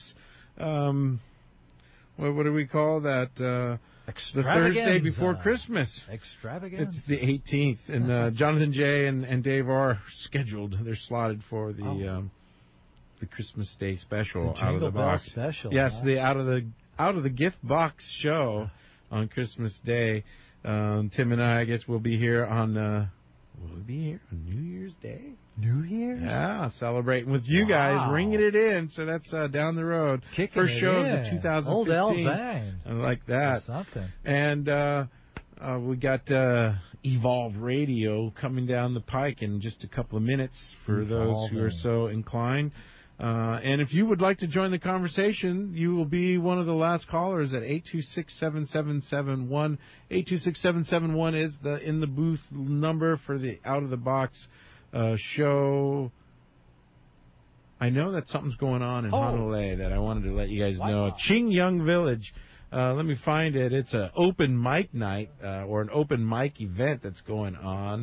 What do we call that? The Thursday before Christmas. Extravaganza. It's the 18th, and Jonathan J. and Dave are scheduled. They're slotted for the Christmas Day special, The Out of the Box special. Yes, huh? the out of the gift box show on Christmas Day. Tim and I guess, will be here on. Will we be here on New Year's Day? New Year's? Yeah, celebrating with you guys, ringing it in. So that's down the road. Kicking First it show in. of the 2015. Old Al Vang. I like that. Something. And we got Evolve Radio coming down the pike in just a couple of minutes for those who are so inclined. And if you would like to join the conversation, you will be one of the last callers at 826-7771. 826-771 is the in the booth number for the Out of the Box show. I know that something's going on in Honolulu that I wanted to let you guys know. Ching Young Village. Let me find it. It's an open mic night or an open mic event that's going on.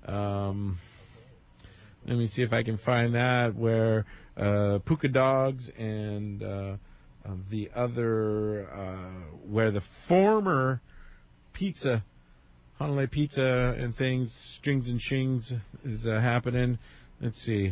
Let me see if I can find that, where Puka Dogs and the other, where the former pizza, Honolulu Pizza and things, Strings and Shings is happening. Let's see.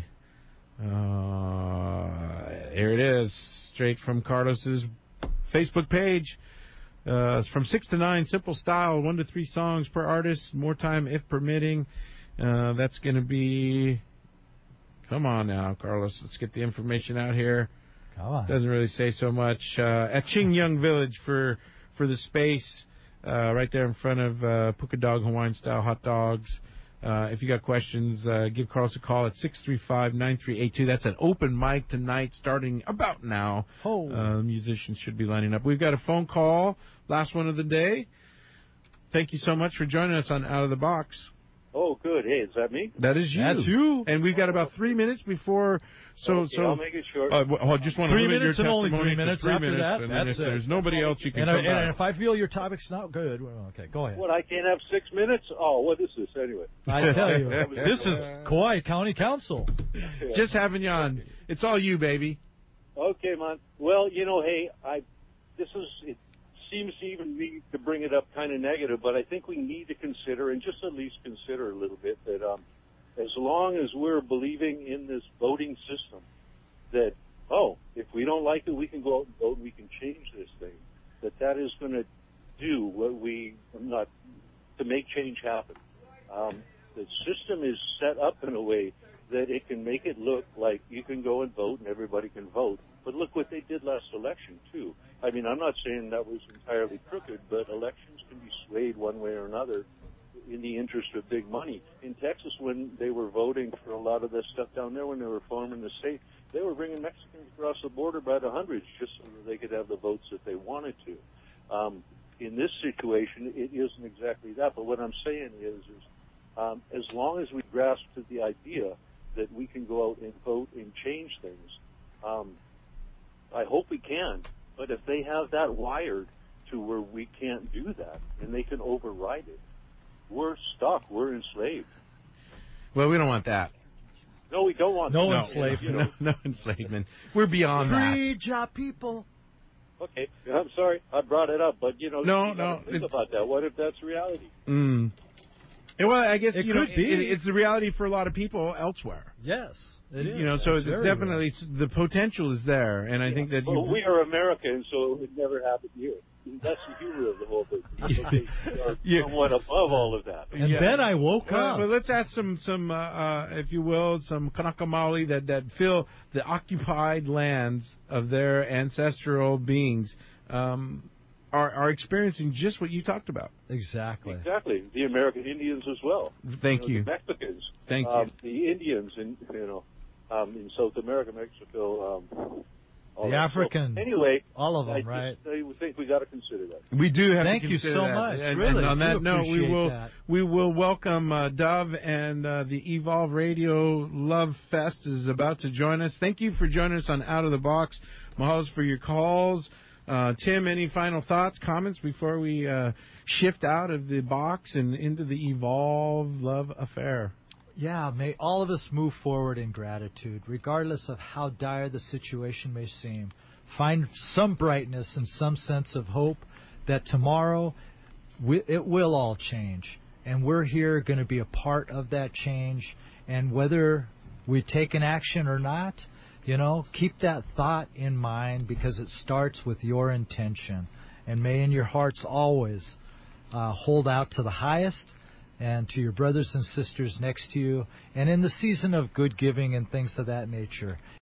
Here it is, straight from Carlos's Facebook page. It's from 6 to 9, simple style, 1 to 3 songs per artist, more time if permitting. That's going to be... Come on now, Carlos. Let's get the information out here. Come on. Doesn't really say so much. At Ching Young Village for the space, right there in front of Puka Dog Hawaiian-style hot dogs. If you got questions, give Carlos a call at 635-9382. That's an open mic tonight, starting about now. Musicians should be lining up. We've got a phone call, last one of the day. Thank you so much for joining us on Out of the Box. Oh, good. Hey, is that me? That is you. That's you. And we've got about 3 minutes before. So I'll make it short. I just want to 3 limit minutes your and only testimony 3 minutes. to 3 After minutes, that, and then that's if it. there's nobody else, you can come and back. if I feel your topic's not good, well, okay, go ahead. What, I can't have 6 minutes? Oh, what is this anyway? I tell you, this is Kauai County Council. Just having you on. It's all you, baby. Okay, man. Well, hey, it seems to even me to bring it up kind of negative, but I think we need to consider, and just at least consider a little bit, that as long as we're believing in this voting system, that, if we don't like it, we can go out and vote, we can change this thing, that is going to do what to make change happen. The system is set up in a way that it can make it look like you can go and vote and everybody can vote. But look what they did last election, too. I mean, I'm not saying that was entirely crooked, but elections can be swayed one way or another in the interest of big money. In Texas, when they were voting for a lot of this stuff down there, when they were forming the state, they were bringing Mexicans across the border by the hundreds just so that they could have the votes that they wanted to. In this situation, it isn't exactly that. But what I'm saying is as long as we grasp to the idea that we can go out and vote and change things, I hope we can. But if they have that wired to where we can't do that and they can override it, we're stuck. We're enslaved. Well, we don't want that. No, we don't want no that. enslavement. No enslavement. We're beyond that. Free job people. Okay, I'm sorry I brought it up, but No, think about that. What if that's reality? Well, I guess It you know could be. it's the reality for a lot of people elsewhere. Yes, it is. You know, so That's it's very definitely the potential is there, and I think that Well, we are Americans, so it would never happen here. That's the humor of the whole thing. Okay, we are somewhat above all of that. And then I woke up. Well, let's ask some if you will, some Kanaka Maoli that fill the occupied lands of their ancestral beings are experiencing just what you talked about. Exactly. Exactly. The American Indians as well. Thank you. The Mexicans. Thank you. The Indians in in South America, Mexico. The Africans. So, anyway, all of them, right? I think we got to consider that. We do have Thank to you consider so that. much. And, Really, and on that do note, appreciate we will welcome Dove and the Evolve Radio Love Fest is about to join us. Thank you for joining us on Out of the Box. Mahalas for your calls. Tim, any final thoughts, comments before we shift out of the box and into the Evolve Love Affair? Yeah, may all of us move forward in gratitude, regardless of how dire the situation may seem. Find some brightness and some sense of hope that tomorrow it will all change. And we're here going to be a part of that change. And whether we take an action or not, keep that thought in mind because it starts with your intention. And may in your hearts always hold out to the highest and to your brothers and sisters next to you, and in the season of good giving and things of that nature,